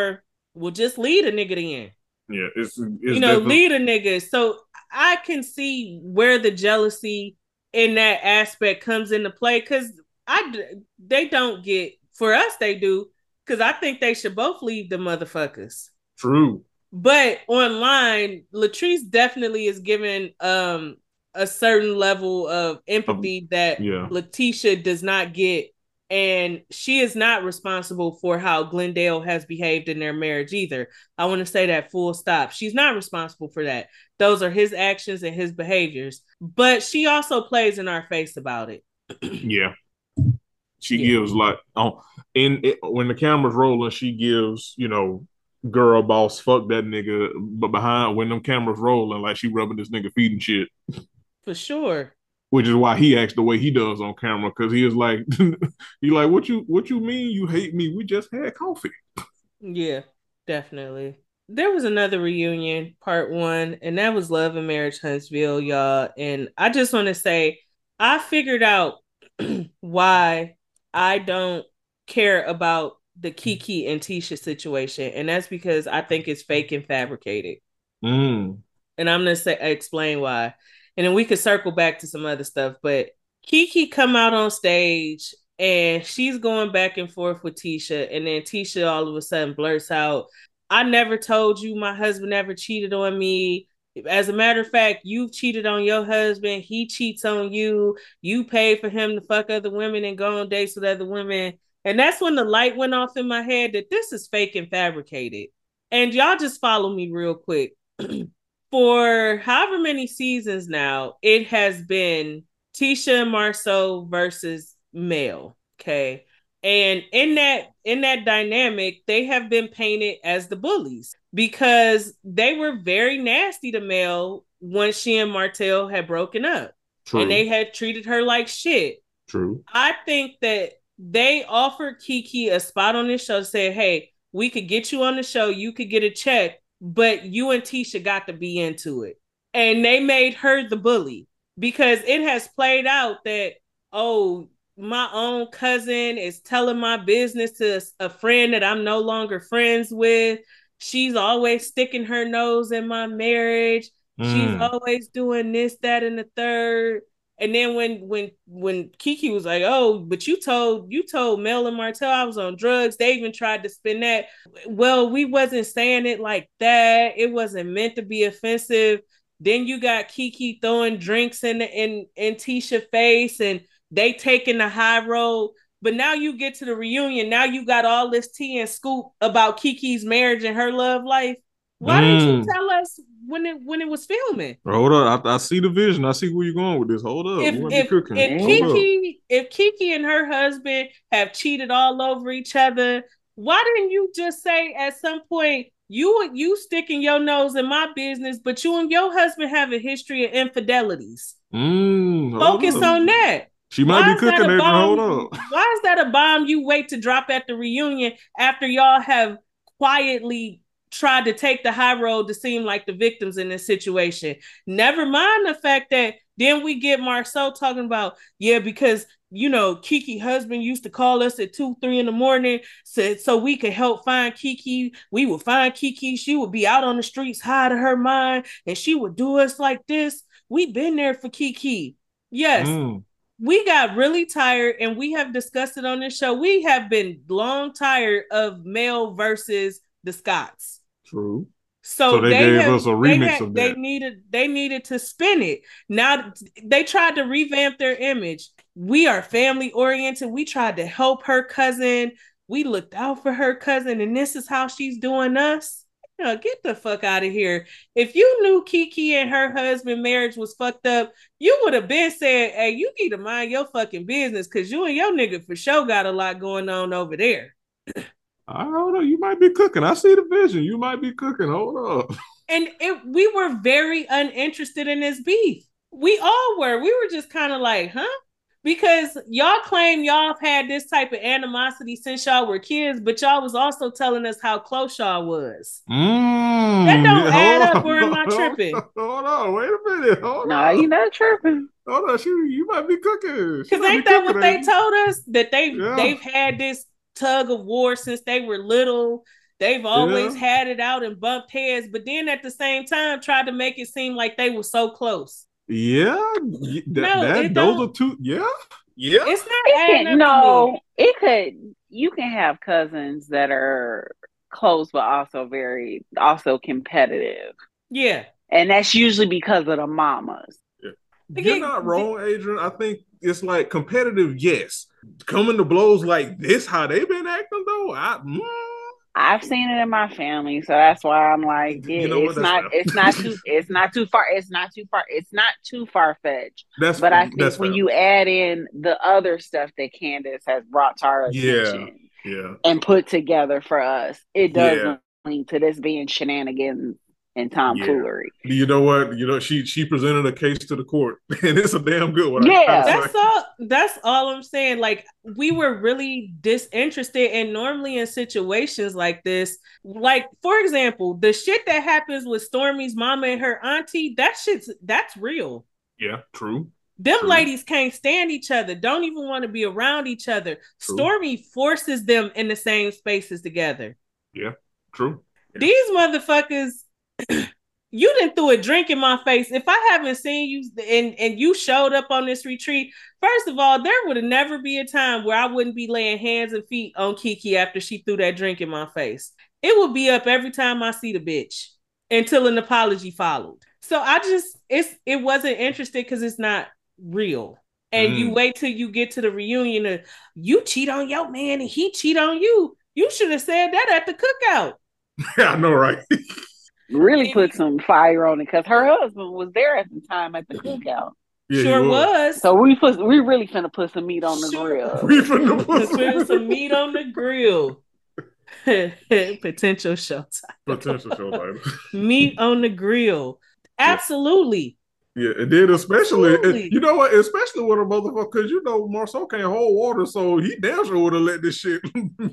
Well, just lead a nigga in. Yeah, it's, it's you know, definitely... lead a nigga. So I can see where the jealousy in that aspect comes into play, because I they don't get, for us they do, because I think they should both leave the motherfuckers. True. But online, Latrice definitely is given um a certain level of empathy um, that yeah. Letitia does not get. And she is not responsible for how Glendale has behaved in their marriage either. I want to say that full stop. She's not responsible for that. Those are his actions and his behaviors. But she also plays in our face about it. Yeah. She yeah. gives like, oh, in it, when the camera's rolling, she gives, you know, girl boss, fuck that nigga. But behind, when them cameras rolling, like she rubbing this nigga feet and shit. For sure. Which is why he acts the way he does on camera, because he is like, he like, what you what you mean you hate me? We just had coffee. Yeah, definitely. There was another reunion, part one, and that was Love and Marriage Huntsville, y'all. And I just want to say, I figured out why I don't care about the Kiki and Tisha situation, and that's because I think it's fake and fabricated. Mm. And I'm gonna say explain why. And then we could circle back to some other stuff. But Kiki come out on stage and she's going back and forth with Tisha. And then Tisha all of a sudden blurts out, I never told you my husband ever cheated on me. As a matter of fact, you've cheated on your husband. He cheats on you. You pay for him to fuck other women and go on dates with other women. And that's when the light went off in my head that this is fake and fabricated. And y'all just follow me real quick. For however many seasons now, it has been Tisha and Marceau versus Mel. Okay. And in that in that dynamic, they have been painted as the bullies because they were very nasty to Mel once she and Martell had broken up. True. And they had treated her like shit. True. I think that they offered Kiki a spot on this show to say, hey, we could get you on the show, you could get a check, but you and Tisha got to be into it. And they made her the bully because it has played out that, oh, my own cousin is telling my business to a friend that I'm no longer friends with. She's always sticking her nose in my marriage. Mm. She's always doing this, that, and the third. And then when when when Kiki was like, oh, but you told you told Mel and Martell I was on drugs, they even tried to spin that. Well, we wasn't saying it like that. It wasn't meant to be offensive. Then you got Kiki throwing drinks in in in Tisha's face, and they taking the high road. But now you get to the reunion. Now you got all this tea and scoop about Kiki's marriage and her love life. Why mm. didn't you tell us when it when it was filming? Hold up, I, I see the vision. I see where you're going with this. Hold up, if, you if, cooking. If Hold Kiki, up. if Kiki and her husband have cheated all over each other, why didn't you just say at some point you you sticking your nose in my business, but you and your husband have a history of infidelities? Mm, Focus up. on that. She might why be cooking there. Hold up. Why is that a bomb you wait to drop at the reunion after y'all have quietly tried to take the high road to seem like the victims in this situation? Never mind the fact that then we get Marceau talking about, yeah, because, you know, Kiki husband used to call us at two, three in the morning so, so we could help find Kiki. We would find Kiki. She would be out on the streets, high to her mind, and she would do us like this. We've been there for Kiki. Yes. Mm. We got really tired, and we have discussed it on this show. We have been long tired of Mel versus the Scotts. True. So, so they, they gave have, us a remix had, of that. They needed, they needed to spin it. Now they tried to revamp their image. We are family oriented. We tried to help her cousin. We looked out for her cousin, and this is how she's doing us. You know, get the fuck out of here. If you knew Kiki and her husband marriage was fucked up, you would have been said, hey, you need to mind your fucking business because you and your nigga for sure got a lot going on over there. I don't know. You might be cooking. I see the vision. You might be cooking. Hold up. And it, we were very uninterested in this beef. We all were. We were just kind of like, huh? Because y'all claim y'all have had this type of animosity since y'all were kids, but y'all was also telling us how close y'all was. Mm, that don't add on, up, or am I tripping? Hold on, wait a minute. Hold no, on. you're not tripping. Hold on, she, you might be cooking. Because ain't that what they told us? That they've, yeah. they've had this tug of war since they were little. They've always Yeah. had it out and bumped heads, but then at the same time tried to make it seem like they were so close. Yeah, that, No, that it those don't. are two. Yeah, yeah. It's not It adding can up to me. no, it could you can have cousins that are close but also very also competitive. Yeah. And that's usually because of the mamas. Yeah. You're Again, not wrong, Adrian. I think it's like competitive. Yes, coming to blows like this, how they been acting though. I, mm, I've seen it in my family, so that's why I'm like, it, you know what? it's That's not, fair. it's not too, it's not too far, it's not too far, it's not too far fetched. That's But I that's think when fair. you add in the other stuff that Candace has brought to our Yeah, attention yeah, and put together for us, it does yeah, lead to this being shenanigans and yeah. tomfoolery. You know what? You know she she presented a case to the court, and it's a damn good one. I gotta Yeah. say. that's all that's all I'm saying. Like, we were really disinterested, and normally in situations like this, like for example, the shit that happens with Stormy's mama and her auntie, that shit's that's real. Yeah, true. Them True. ladies can't stand each other, don't even want to be around each other. True. Stormy forces them in the same spaces together. Yeah, true. Yeah. These motherfuckers, you didn't threw a drink in my face. If I haven't seen you and, and you showed up on this retreat, first of all, there would have never be a time where I wouldn't be laying hands and feet on Kiki after she threw that drink in my face. It would be up every time I see the bitch until an apology followed. So I just, it's it wasn't interested because it's not real. And mm. you wait till you get to the reunion of you cheat on your man and he cheat on you. You should have said that at the cookout. Yeah, I know, right? Really put some fire on it because her husband was there at the time at the cookout. Yeah, sure was. was. So we put we really finna put some meat on the sure. grill. We finna put some, some meat on the grill. Potential show title. Potential show title. Meat on the grill. Absolutely. Yeah, it did, especially, it, you know what, especially with a motherfucker, because you know Marceau can't hold water, so he damn sure would have let this shit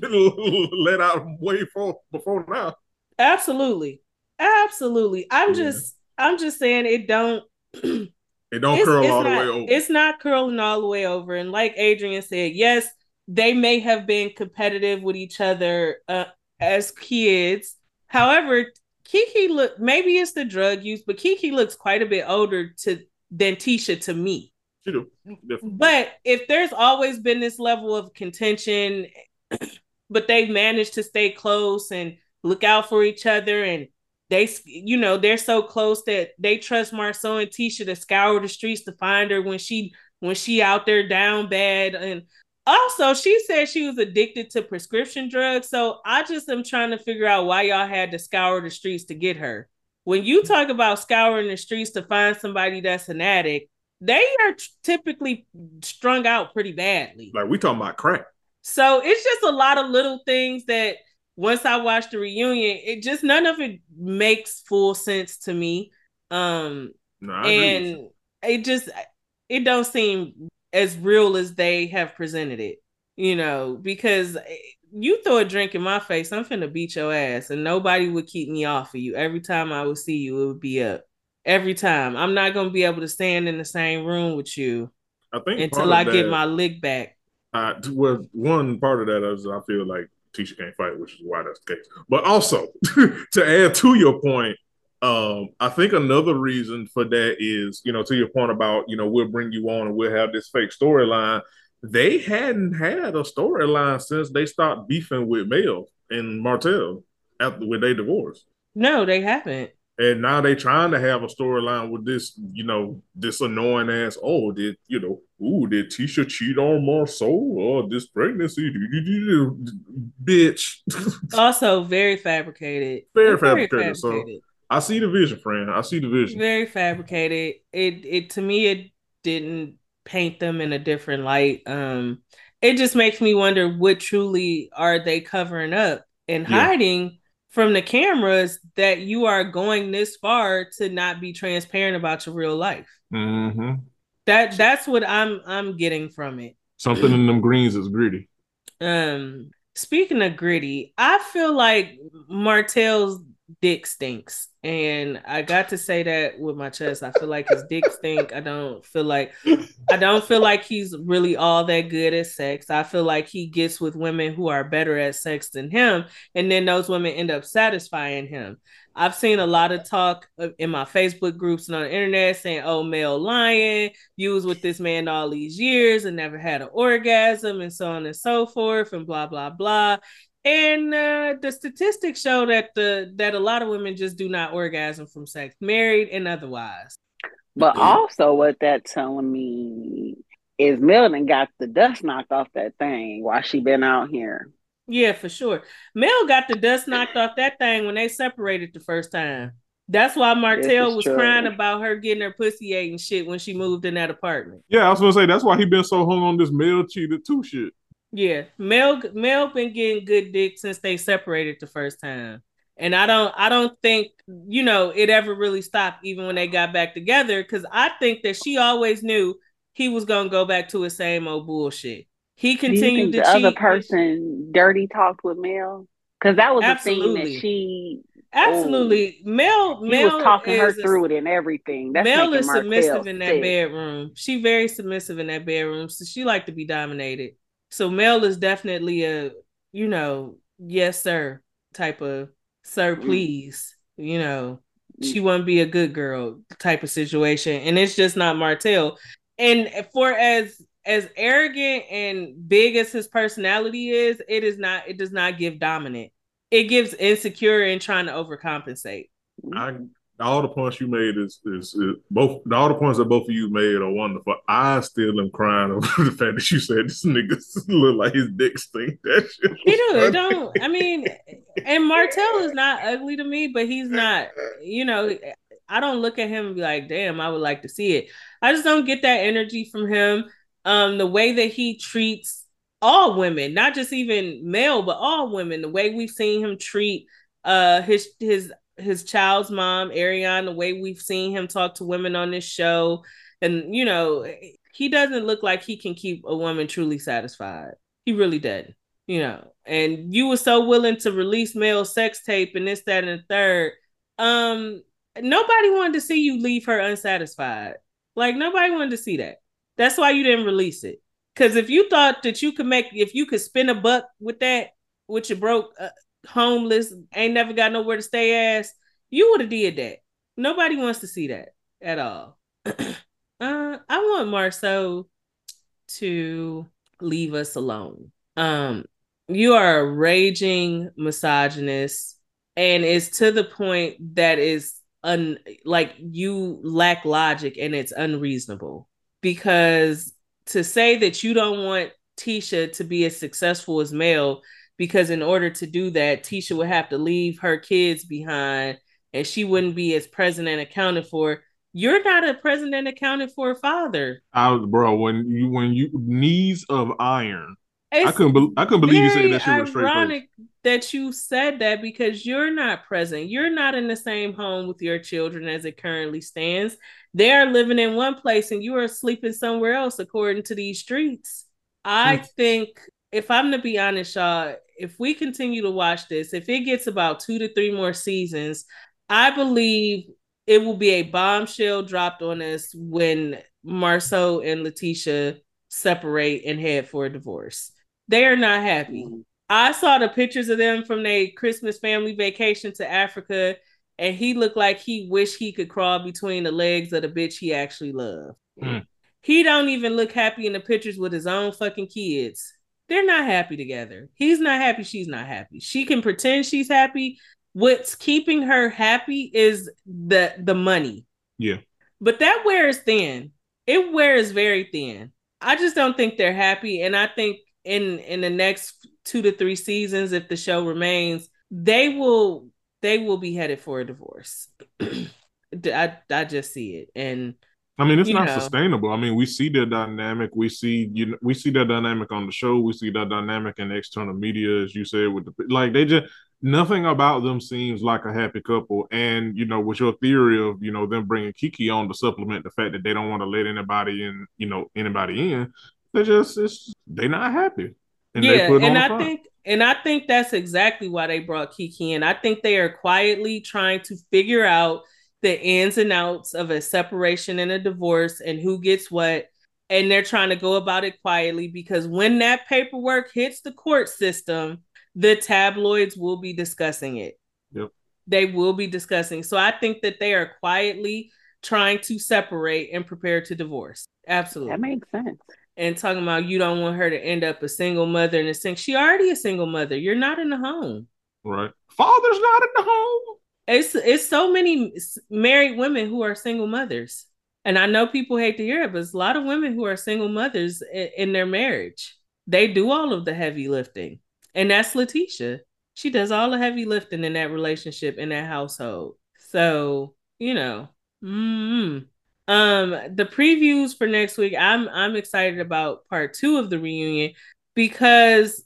let out way before, before now. Absolutely. Absolutely. I'm yeah. just, I'm just saying it don't, it don't curl it's all not, the way over. It's not curling all the way over. And like Adrian said, yes, they may have been competitive with each other uh, as kids. However, Kiki look maybe it's the drug use, but Kiki looks quite a bit older to than Tisha to me. She do. Definitely. But if there's always been this level of contention, but they've managed to stay close and look out for each other, and they, you know, they're so close that they trust Marceau and Tisha to scour the streets to find her when she when she out there down bad. And also, she said she was addicted to prescription drugs. So I just am trying to figure out why y'all had to scour the streets to get her. When you talk about scouring the streets to find somebody that's an addict, they are t- typically strung out pretty badly. Like, we talking about crack. So it's just a lot of little things that once I watch the reunion, it just, none of it makes full sense to me. Um, no, and it just, it don't seem as real as they have presented it, you know, because you throw a drink in my face, I'm finna beat your ass, and nobody would keep me off of you. Every time I would see you, it would be up. Every time. I'm not gonna be able to stand in the same room with you I think until I that, get my lick back. Uh, well, one part of that is I feel like Tisha can't fight, which is why that's the case. But also, to add to your point, Um, I think another reason for that is, you know, to your point about, you know, we'll bring you on and we'll have this fake storyline. They hadn't had a storyline since they stopped beefing with Mel and Martell after when they divorced. No, they haven't. And now they trying to have a storyline with this, you know, this annoying ass. Oh, did you know? Ooh, did Tisha cheat on Marceau or this pregnancy? Bitch. Also, very fabricated. Very, very fabricated. fabricated. So. I see the vision, friend. I see the vision. Very fabricated. It it to me it didn't paint them in a different light. Um, it just makes me wonder what truly are they covering up and yeah. hiding from the cameras that you are going this far to not be transparent about your real life. Mm-hmm. That that's what I'm I'm getting from it. Something in them greens is gritty. Um, speaking of gritty, I feel like Martell's dick stinks. And I got to say that with my chest. I feel like his dick stink. I don't feel like I don't feel like he's really all that good at sex. I feel like he gets with women who are better at sex than him, and then those women end up satisfying him. I've seen a lot of talk in my Facebook groups and on the internet saying, "Oh, Mel lying. You was with this man all these years and never had an orgasm," and so on and so forth, and blah blah blah. And uh, the statistics show that the that a lot of women just do not orgasm from sex, married and otherwise. But also, what that's telling me is Milton got the dust knocked off that thing while she been out here. Yeah, for sure. Mel got the dust knocked off that thing when they separated the first time. That's why Martell was true. crying about her getting her pussy ate and shit when she moved in that apartment. Yeah, I was gonna say that's why he been so hung on this Mel cheated too shit. Yeah, Mel Mel been getting good dick since they separated the first time. And I don't I don't think, you know, it ever really stopped even when they got back together, because I think that she always knew he was gonna go back to his same old bullshit. He continued to the cheat. Other person dirty talked with Mel, because that was Absolutely. the thing that she Absolutely. Oh, Mel he Mel was talking her a, through it and everything. That's Mel is Martell submissive in that sick. bedroom. She very submissive in that bedroom. So she like to be dominated. So Mel is definitely a, you know, yes, sir, type of sir, please. Mm. You know, mm. she wouldn't be a good girl type of situation. And it's just not Martell. And for as as arrogant and big as his personality is, it is not, it does not give dominant. It gives insecure and trying to overcompensate. I all the points you made is, is is both all the points that both of you made are wonderful. I still am crying over the fact that you said this nigga look like his dick stink. That shit. He do it don't. I mean, and Martell is not ugly to me, but he's not. You know, I don't look at him and be like, damn, I would like to see it. I just don't get that energy from him. Um, the way that he treats all women, not just even male, but all women. The way we've seen him treat uh his his. his child's mom, Ariane, the way we've seen him talk to women on this show. And, you know, he doesn't look like he can keep a woman truly satisfied. He really doesn't, you know. And you were so willing to release Mel sex tape and this, that, and the third. Um, nobody wanted to see you leave her unsatisfied. Like, nobody wanted to see that. That's why you didn't release it. Because if you thought that you could make, if you could spin a buck with that, with your broke, uh, homeless, ain't never got nowhere to stay ass, you would have did that. Nobody wants to see that at all. uh, I want Marsau to leave us alone. Um, you are a raging misogynist, and it's to the point that is un like you lack logic and it's unreasonable. Because to say that you don't want Tisha to be as successful as Mel, because in order to do that, Tisha would have to leave her kids behind and she wouldn't be as present and accounted for. You're not a present and accounted for father. I was, bro, when you when you knees of iron. It's I couldn't be, I couldn't believe you said that shit with straight face. Ironic that you said that, because you're not present. You're not in the same home with your children as it currently stands. They are living in one place and you are sleeping somewhere else, according to these streets. I think, if I'm to be honest, y'all, if we continue to watch this, if it gets about two to three more seasons, I believe it will be a bombshell dropped on us when Marsau and Letitia separate and head for a divorce. They are not happy. Mm-hmm. I saw the pictures of them from their Christmas family vacation to Africa, and he looked like he wished he could crawl between the legs of the bitch he actually loved. Mm. He don't even look happy in the pictures with his own fucking kids. They're not happy together. He's not happy. She's not happy. She can pretend she's happy. What's keeping her happy is the the money. Yeah. But that wears thin. It wears very thin. I just don't think they're happy. And I think in, in the next two to three seasons, if the show remains, they will they will be headed for a divorce. I, I just see it. And I mean, it's not know. sustainable. I mean, we see their dynamic. We see, you know, we see that dynamic on the show. We see that dynamic in the external media, as you said, with the like. They just nothing about them seems like a happy couple. And you know, with your theory of you know them bringing Kiki on to supplement the fact that they don't want to let anybody in, you know, anybody in. They just it's they're not happy. And yeah, they put and on I the think and I think that's exactly why they brought Kiki in. I think they are quietly trying to figure out the ins and outs of a separation and a divorce and who gets what. And they're trying to go about it quietly because when that paperwork hits the court system, the tabloids will be discussing it. Yep. They will be discussing. So I think that they are quietly trying to separate and prepare to divorce. Absolutely. That makes sense. And talking about you don't want her to end up a single mother and a sing. She already a single mother. You're not in the home. Right. Father's not in the home. It's it's so many married women who are single mothers. And I know people hate to hear it, but it's a lot of women who are single mothers in, in their marriage. They do all of the heavy lifting. And that's Letitia. She does all the heavy lifting in that relationship, in that household. So, you know, mm-hmm. Um, the previews for next week, I'm I'm excited about part two of the reunion because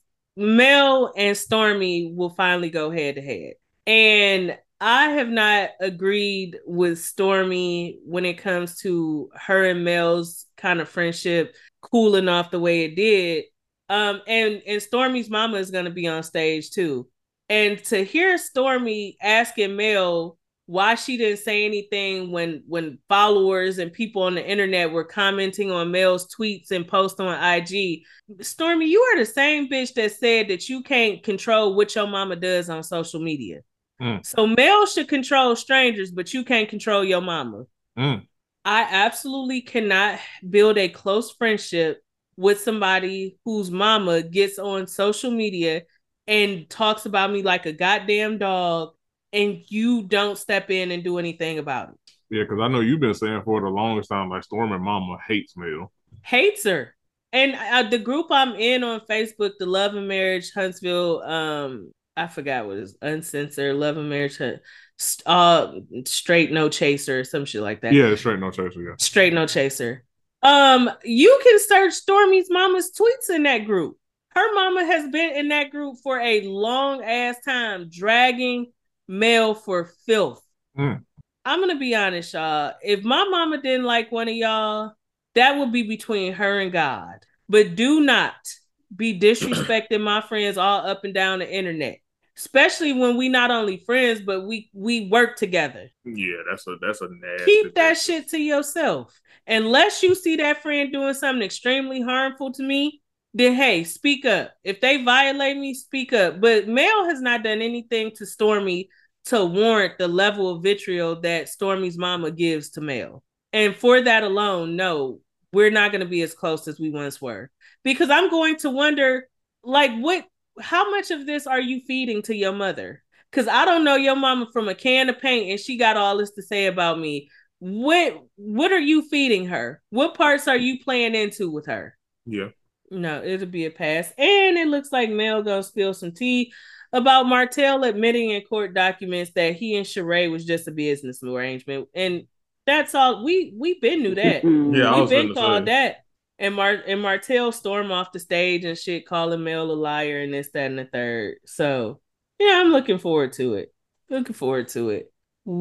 Mel and Stormy will finally go head to head. And I have not agreed with Stormy when it comes to her and Mel's kind of friendship cooling off the way it did. Um, and, and Stormy's mama is going to be on stage too. And to hear Stormy asking Mel why she didn't say anything when when followers and people on the internet were commenting on Mel's tweets and posts on I G. Stormy, you are the same bitch that said that you can't control what your mama does on social media. Mm. So Mel should control strangers, but you can't control your mama. Mm. I absolutely cannot build a close friendship with somebody whose mama gets on social media and talks about me like a goddamn dog, and you don't step in and do anything about it. Yeah, because I know you've been saying for the longest time, like Stormy mama hates Mel. Hates her. And uh, the group I'm in on Facebook, the Love and Marriage Huntsville, um, I forgot what it is, Uncensored, Love and Marriage, uh, Straight No Chaser, or some shit like that. Yeah, Straight No Chaser, yeah. Straight No Chaser. Um, you can search Stormy's mama's tweets in that group. Her mama has been in that group for a long ass time, dragging Mel for filth. Mm. I'm gonna be honest, y'all. If my mama didn't like one of y'all, that would be between her and God. But do not be disrespecting my friends all up and down the internet, especially when we not only friends but we we work together. Yeah, that's a that's a nasty. Keep that shit to yourself. Unless you see that friend doing something extremely harmful to me, then hey, speak up. If they violate me, speak up. But Mel has not done anything to Stormy to warrant the level of vitriol that Stormy's mama gives to Mel. And for that alone, no, we're not going to be as close as we once were. Because I'm going to wonder, like, what, how much of this are you feeding to your mother? Because I don't know your mama from a can of paint and she got all this to say about me. What, what are you feeding her? What parts are you playing into with her? Yeah. No, it'll be a pass. And it looks like Mel gonna spill some tea about Martell admitting in court documents that he and Sheree was just a business arrangement. And that's all. We we been knew that. Yeah, We've been called that. And Mar and Martell storm off the stage and shit, calling Mel a liar and this, that, and the third. So yeah, I'm looking forward to it. Looking forward to it.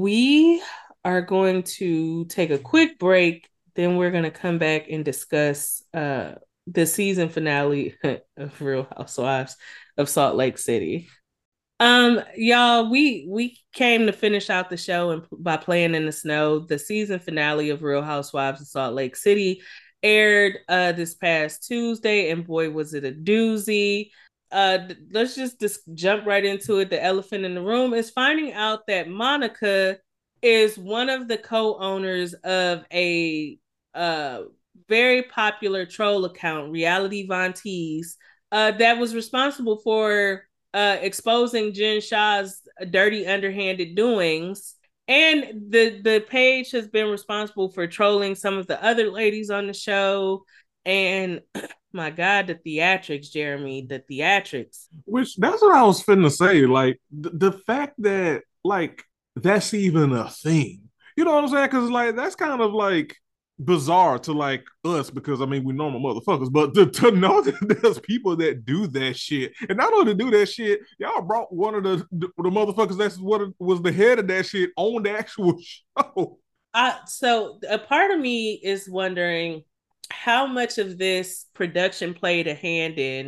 We are going to take a quick break. Then we're gonna come back and discuss uh the season finale of Real Housewives of Salt Lake City. Um, y'all, we we came to finish out the show and by playing in the snow. The season finale of Real Housewives of Salt Lake City aired uh this past Tuesday, and boy, was it a doozy. Uh, let's just, just jump right into it. The elephant in the room is finding out that Monica is one of the co-owners of a uh very popular troll account, Reality Von Tease, uh, that was responsible for uh, exposing Jen Shah's dirty, underhanded doings. And the, the page has been responsible for trolling some of the other ladies on the show. And my God, the theatrics, Jeremy, the theatrics. Which, that's what I was finna say. Like, th- the fact that, like, that's even a thing. You know what I'm saying? Because, like, that's kind of, like, bizarre to like us, because I mean we normal motherfuckers, but to, to know that there's people that do that shit, and not only do that shit, y'all brought one of the the, the motherfuckers that's what was the head of that shit on the actual show. Uh, so a part of me is wondering how much of this production played a hand in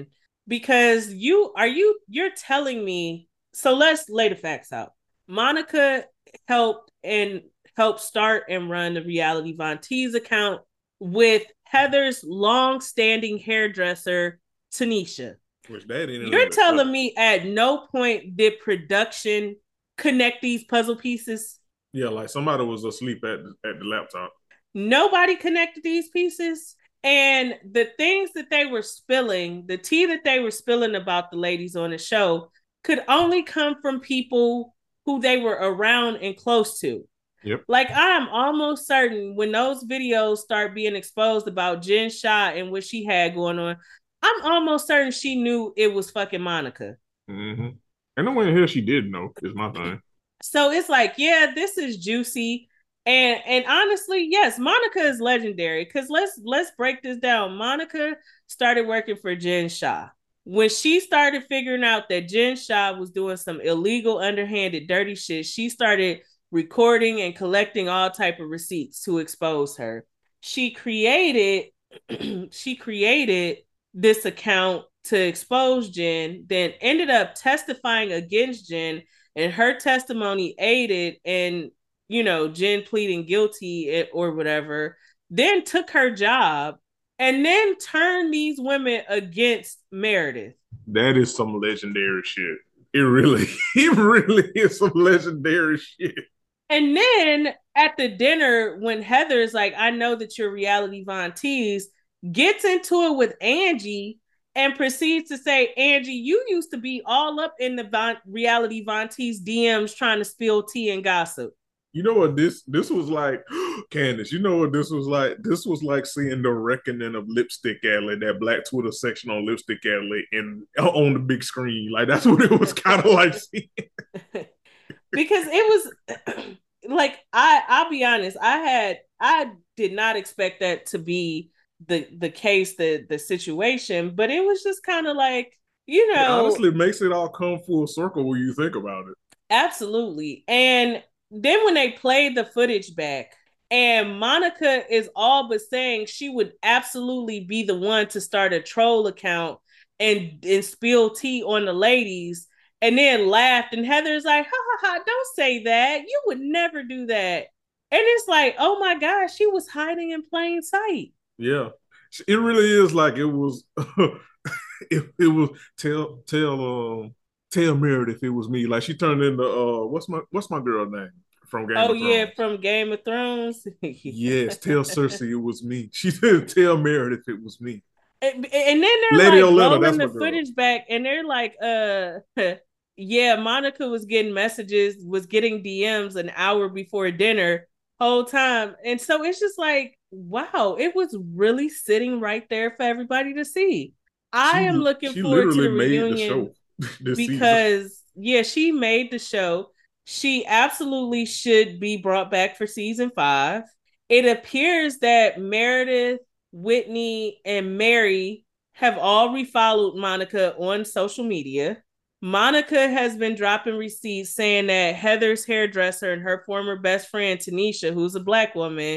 because you are you you're telling me. So let's lay the facts out. Monica helped and helped start and run the Reality Von Tease account with Heather's long-standing hairdresser Tanisha. Which that You're telling me at no point did production connect these puzzle pieces? Yeah, like somebody was asleep at at the laptop. Nobody connected these pieces. And the things that they were spilling, the tea that they were spilling about the ladies on the show, could only come from people who they were around and close to. Yep. Like, I'm almost certain when those videos start being exposed about Jen Shah and what she had going on, I'm almost certain she knew it was fucking Monica. Mm-hmm. And no one here she did know is my thing. So it's like, yeah, this is juicy. And and honestly, yes, Monica is legendary. Because let's let's break this down. Monica started working for Jen Shah. When she started figuring out that Jen Shah was doing some illegal, underhanded, dirty shit, she started recording and collecting all type of receipts to expose her. She created she created this account to expose Jen, then ended up testifying against Jen, and her testimony aided in, you know, Jen pleading guilty or whatever, then took her job and then turned these women against Meredith. That is some legendary shit. It really, it really is some legendary shit. And then at the dinner, when Heather's like, I know that you're Reality Von Tease, gets into it with Angie and proceeds to say, Angie, you used to be all up in the Von, Reality Von Tease D Ms trying to spill tea and gossip. You know what this this was like, Candace, you know what this was like? This was like seeing the reckoning of Lipstick Alley, that Black Twitter section on Lipstick Alley in on the big screen. Like, that's what it was kind of like seeing. Because it was like, I I'll be honest, I had I did not expect that to be the the case, the the situation, but it was just kind of like, you know, it honestly makes it all come full circle when you think about it. Absolutely. And then when they played the footage back and Monica is all but saying she would absolutely be the one to start a troll account and, and spill tea on the ladies, and then laughed, and Heather's like, ha ha ha, don't say that. You would never do that. And it's like, oh my gosh, she was hiding in plain sight. Yeah. It really is like it was it, it was tell tell um tell Meredith it was me. Like, she turned into uh what's my what's my girl name from Game oh, of Thrones? Oh yeah, from Game of Thrones. Yes, tell Cersei it was me. She didn't tell Meredith it was me. And, and then they're Lady like Olenna, rolling the footage back, and they're like, uh yeah, Monica was getting messages, was getting D Ms an hour before dinner whole time. And so it's just like, wow, it was really sitting right there for everybody to see. I she, am looking forward to the reunion the because, season. yeah, she made the show. She absolutely should be brought back for season five. It appears that Meredith, Whitney, and Mary have all refollowed Monica on social media. Monica has been dropping receipts saying that Heather's hairdresser and her former best friend, Tanisha, who's a Black woman,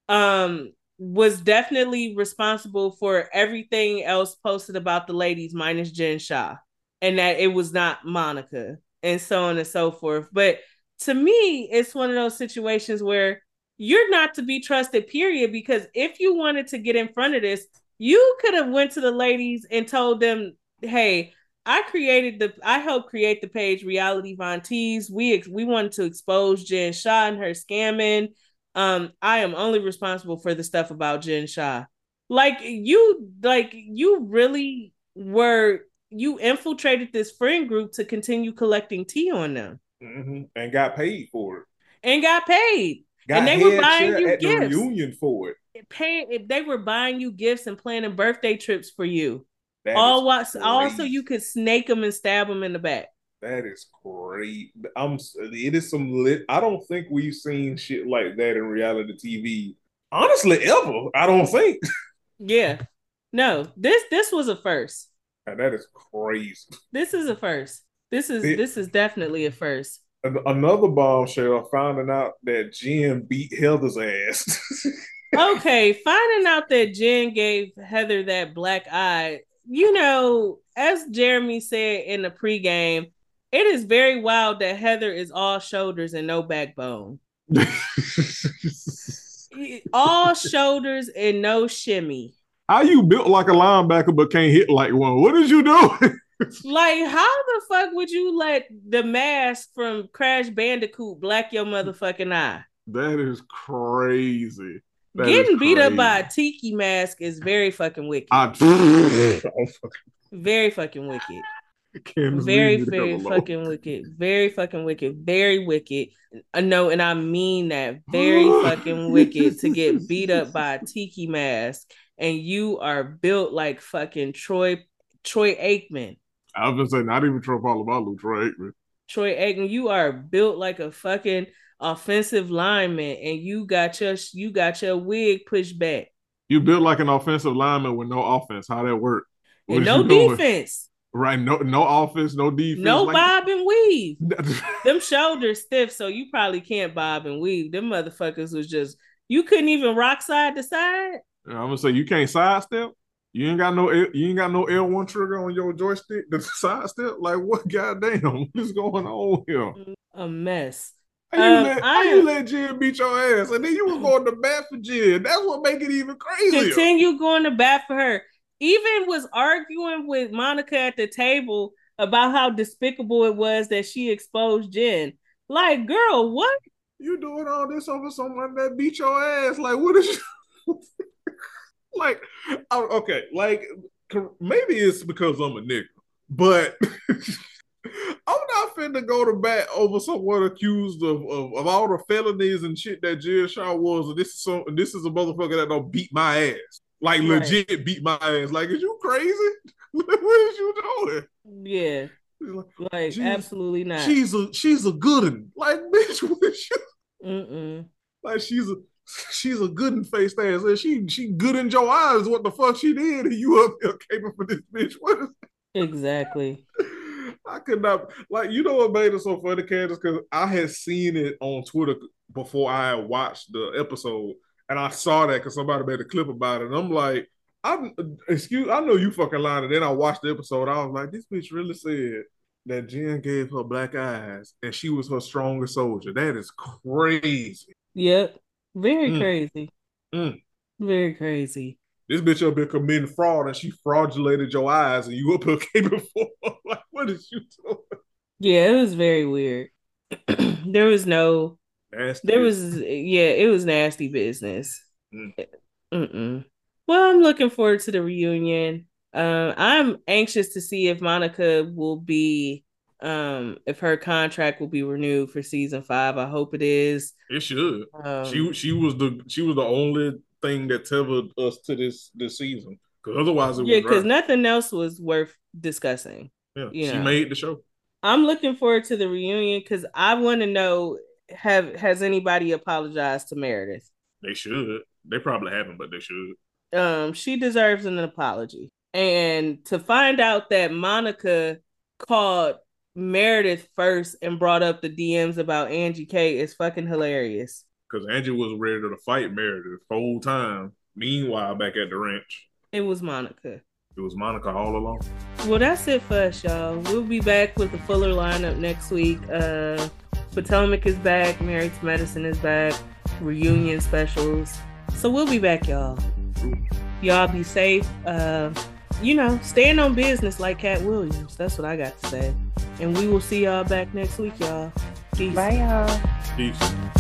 um, was definitely responsible for everything else posted about the ladies minus Jen Shah, and that it was not Monica, and so on and so forth. But to me, it's one of those situations where you're not to be trusted, period, because if you wanted to get in front of this, you could have went to the ladies and told them, hey, I created the, I helped create the page Reality Von Tease. We we wanted to expose Jen Shah and her scamming. Um, I am only responsible for the stuff about Jen Shah. Like you, like you really were, you infiltrated this friend group to continue collecting tea on them, mm-hmm. and got paid for it, and got paid, got and they were buying you at gifts. The reunion for it. Pay, if they were buying you gifts and planning birthday trips for you. That all what also you could snake them and stab them in the back. That is great. I'm it is some lit. I don't think we've seen shit like that in reality T V. Honestly, ever. I don't think. Yeah. No, this this was a first. And that is crazy. This is a first. This is it, this is definitely a first. Another bombshell, finding out that Jen beat Heather's ass. Okay, finding out that Jen gave Heather that black eye. you know, as Jeremy said in the pregame, it is very wild that Heather is all shoulders and no backbone. All shoulders and no shimmy. How you built like a linebacker but can't hit like one? What did you do? Like, how the fuck would you let the mask from Crash Bandicoot black your motherfucking eye? That is crazy. That Getting is beat crazy. up by a tiki mask is very fucking wicked. I, very fucking wicked. Can't Very, leave me the very hell alone. fucking wicked. Very fucking wicked. Very wicked. Uh, no, and I mean that. Very fucking wicked to get beat up by a tiki mask and you are built like fucking Troy Troy Aikman. I was gonna say not even Troy Polamalu, Troy Aikman. Troy Aikman, you are built like a fucking offensive lineman, and you got your you got your wig pushed back. You built like an offensive lineman with no offense. How that work? What And no defense. Right, no no offense, no defense. No like, bob and weave. Them shoulders stiff, so you probably can't bob and weave. Them motherfuckers was just, you couldn't even rock side to side. I'm gonna say you can't sidestep. You ain't got no you ain't got no L one trigger on your joystick to sidestep. Like what? Goddamn, what is going on here? A mess. How you, Um, let, how I you am- let Jen beat your ass, and then you was going to bat for Jen? That's what make it even crazier. Continue going to bat for her. Even was arguing with Monica at the table about how despicable it was that she exposed Jen. Like, girl, what? You doing all this over someone that beat your ass? Like, what is you? Like, oh, okay, like maybe it's because I'm a nigga, but I'm not finna go to bat over someone accused of, of, of all the felonies and shit that Jen Shaw was. And this is some, this is a motherfucker that don't beat my ass, like Right. legit beat my ass. Like, is you crazy? What is you doing? Yeah, Like, like She's- absolutely not. she's a she's a good one. Like, bitch, what is you? Mm-mm. Like she's a she's a good and faced ass. And she she good in your eyes. What the fuck she did? And you up there caping for this bitch. What is Exactly. I could not like you know what made it so funny, Candace? Because I had seen it on Twitter before I had watched the episode, and I saw that because somebody made a clip about it. And I'm like, I'm excuse I know you fucking lying. And then I watched the episode. I was like, this bitch really said that Jen gave her black eyes and she was her strongest soldier. That is crazy. Yep. Very Mm. crazy. Mm. Very crazy. This bitch up here committing fraud and she fraudulated your eyes and you up here caping for her. Like, what is you doing? Yeah, it was very weird. There was no, Nasty. there was, yeah, it was nasty business. Mm. Mm-mm. Well, I'm looking forward to the reunion. Um, I'm anxious to see if Monica will be, um, if her contract will be renewed for season five. I hope it is. It should. Um, she she was the she was the only thing that tethered us to this this season. Because otherwise it yeah, was because dry. nothing else was worth discussing. Yeah, you she know. made the show. I'm looking forward to the reunion because I want to know, have has anybody apologized to Meredith? They should. They probably haven't, but they should. Um, she deserves an apology. And to find out that Monica called Meredith first and brought up the D Ms about Angie K is fucking hilarious. Because Angie was ready to fight Meredith the whole time. Meanwhile, back at the ranch, It was Monica. it was Monica all along. Well, that's it for us, y'all. We'll be back with a fuller lineup next week. Uh, Potomac is back. Married to Medicine is back. Reunion specials. So we'll be back, y'all. Y'all be safe. Uh, you know, stand on business like Cat Williams. That's what I got to say. And we will see y'all back next week, y'all. Peace. Bye, y'all. Peace.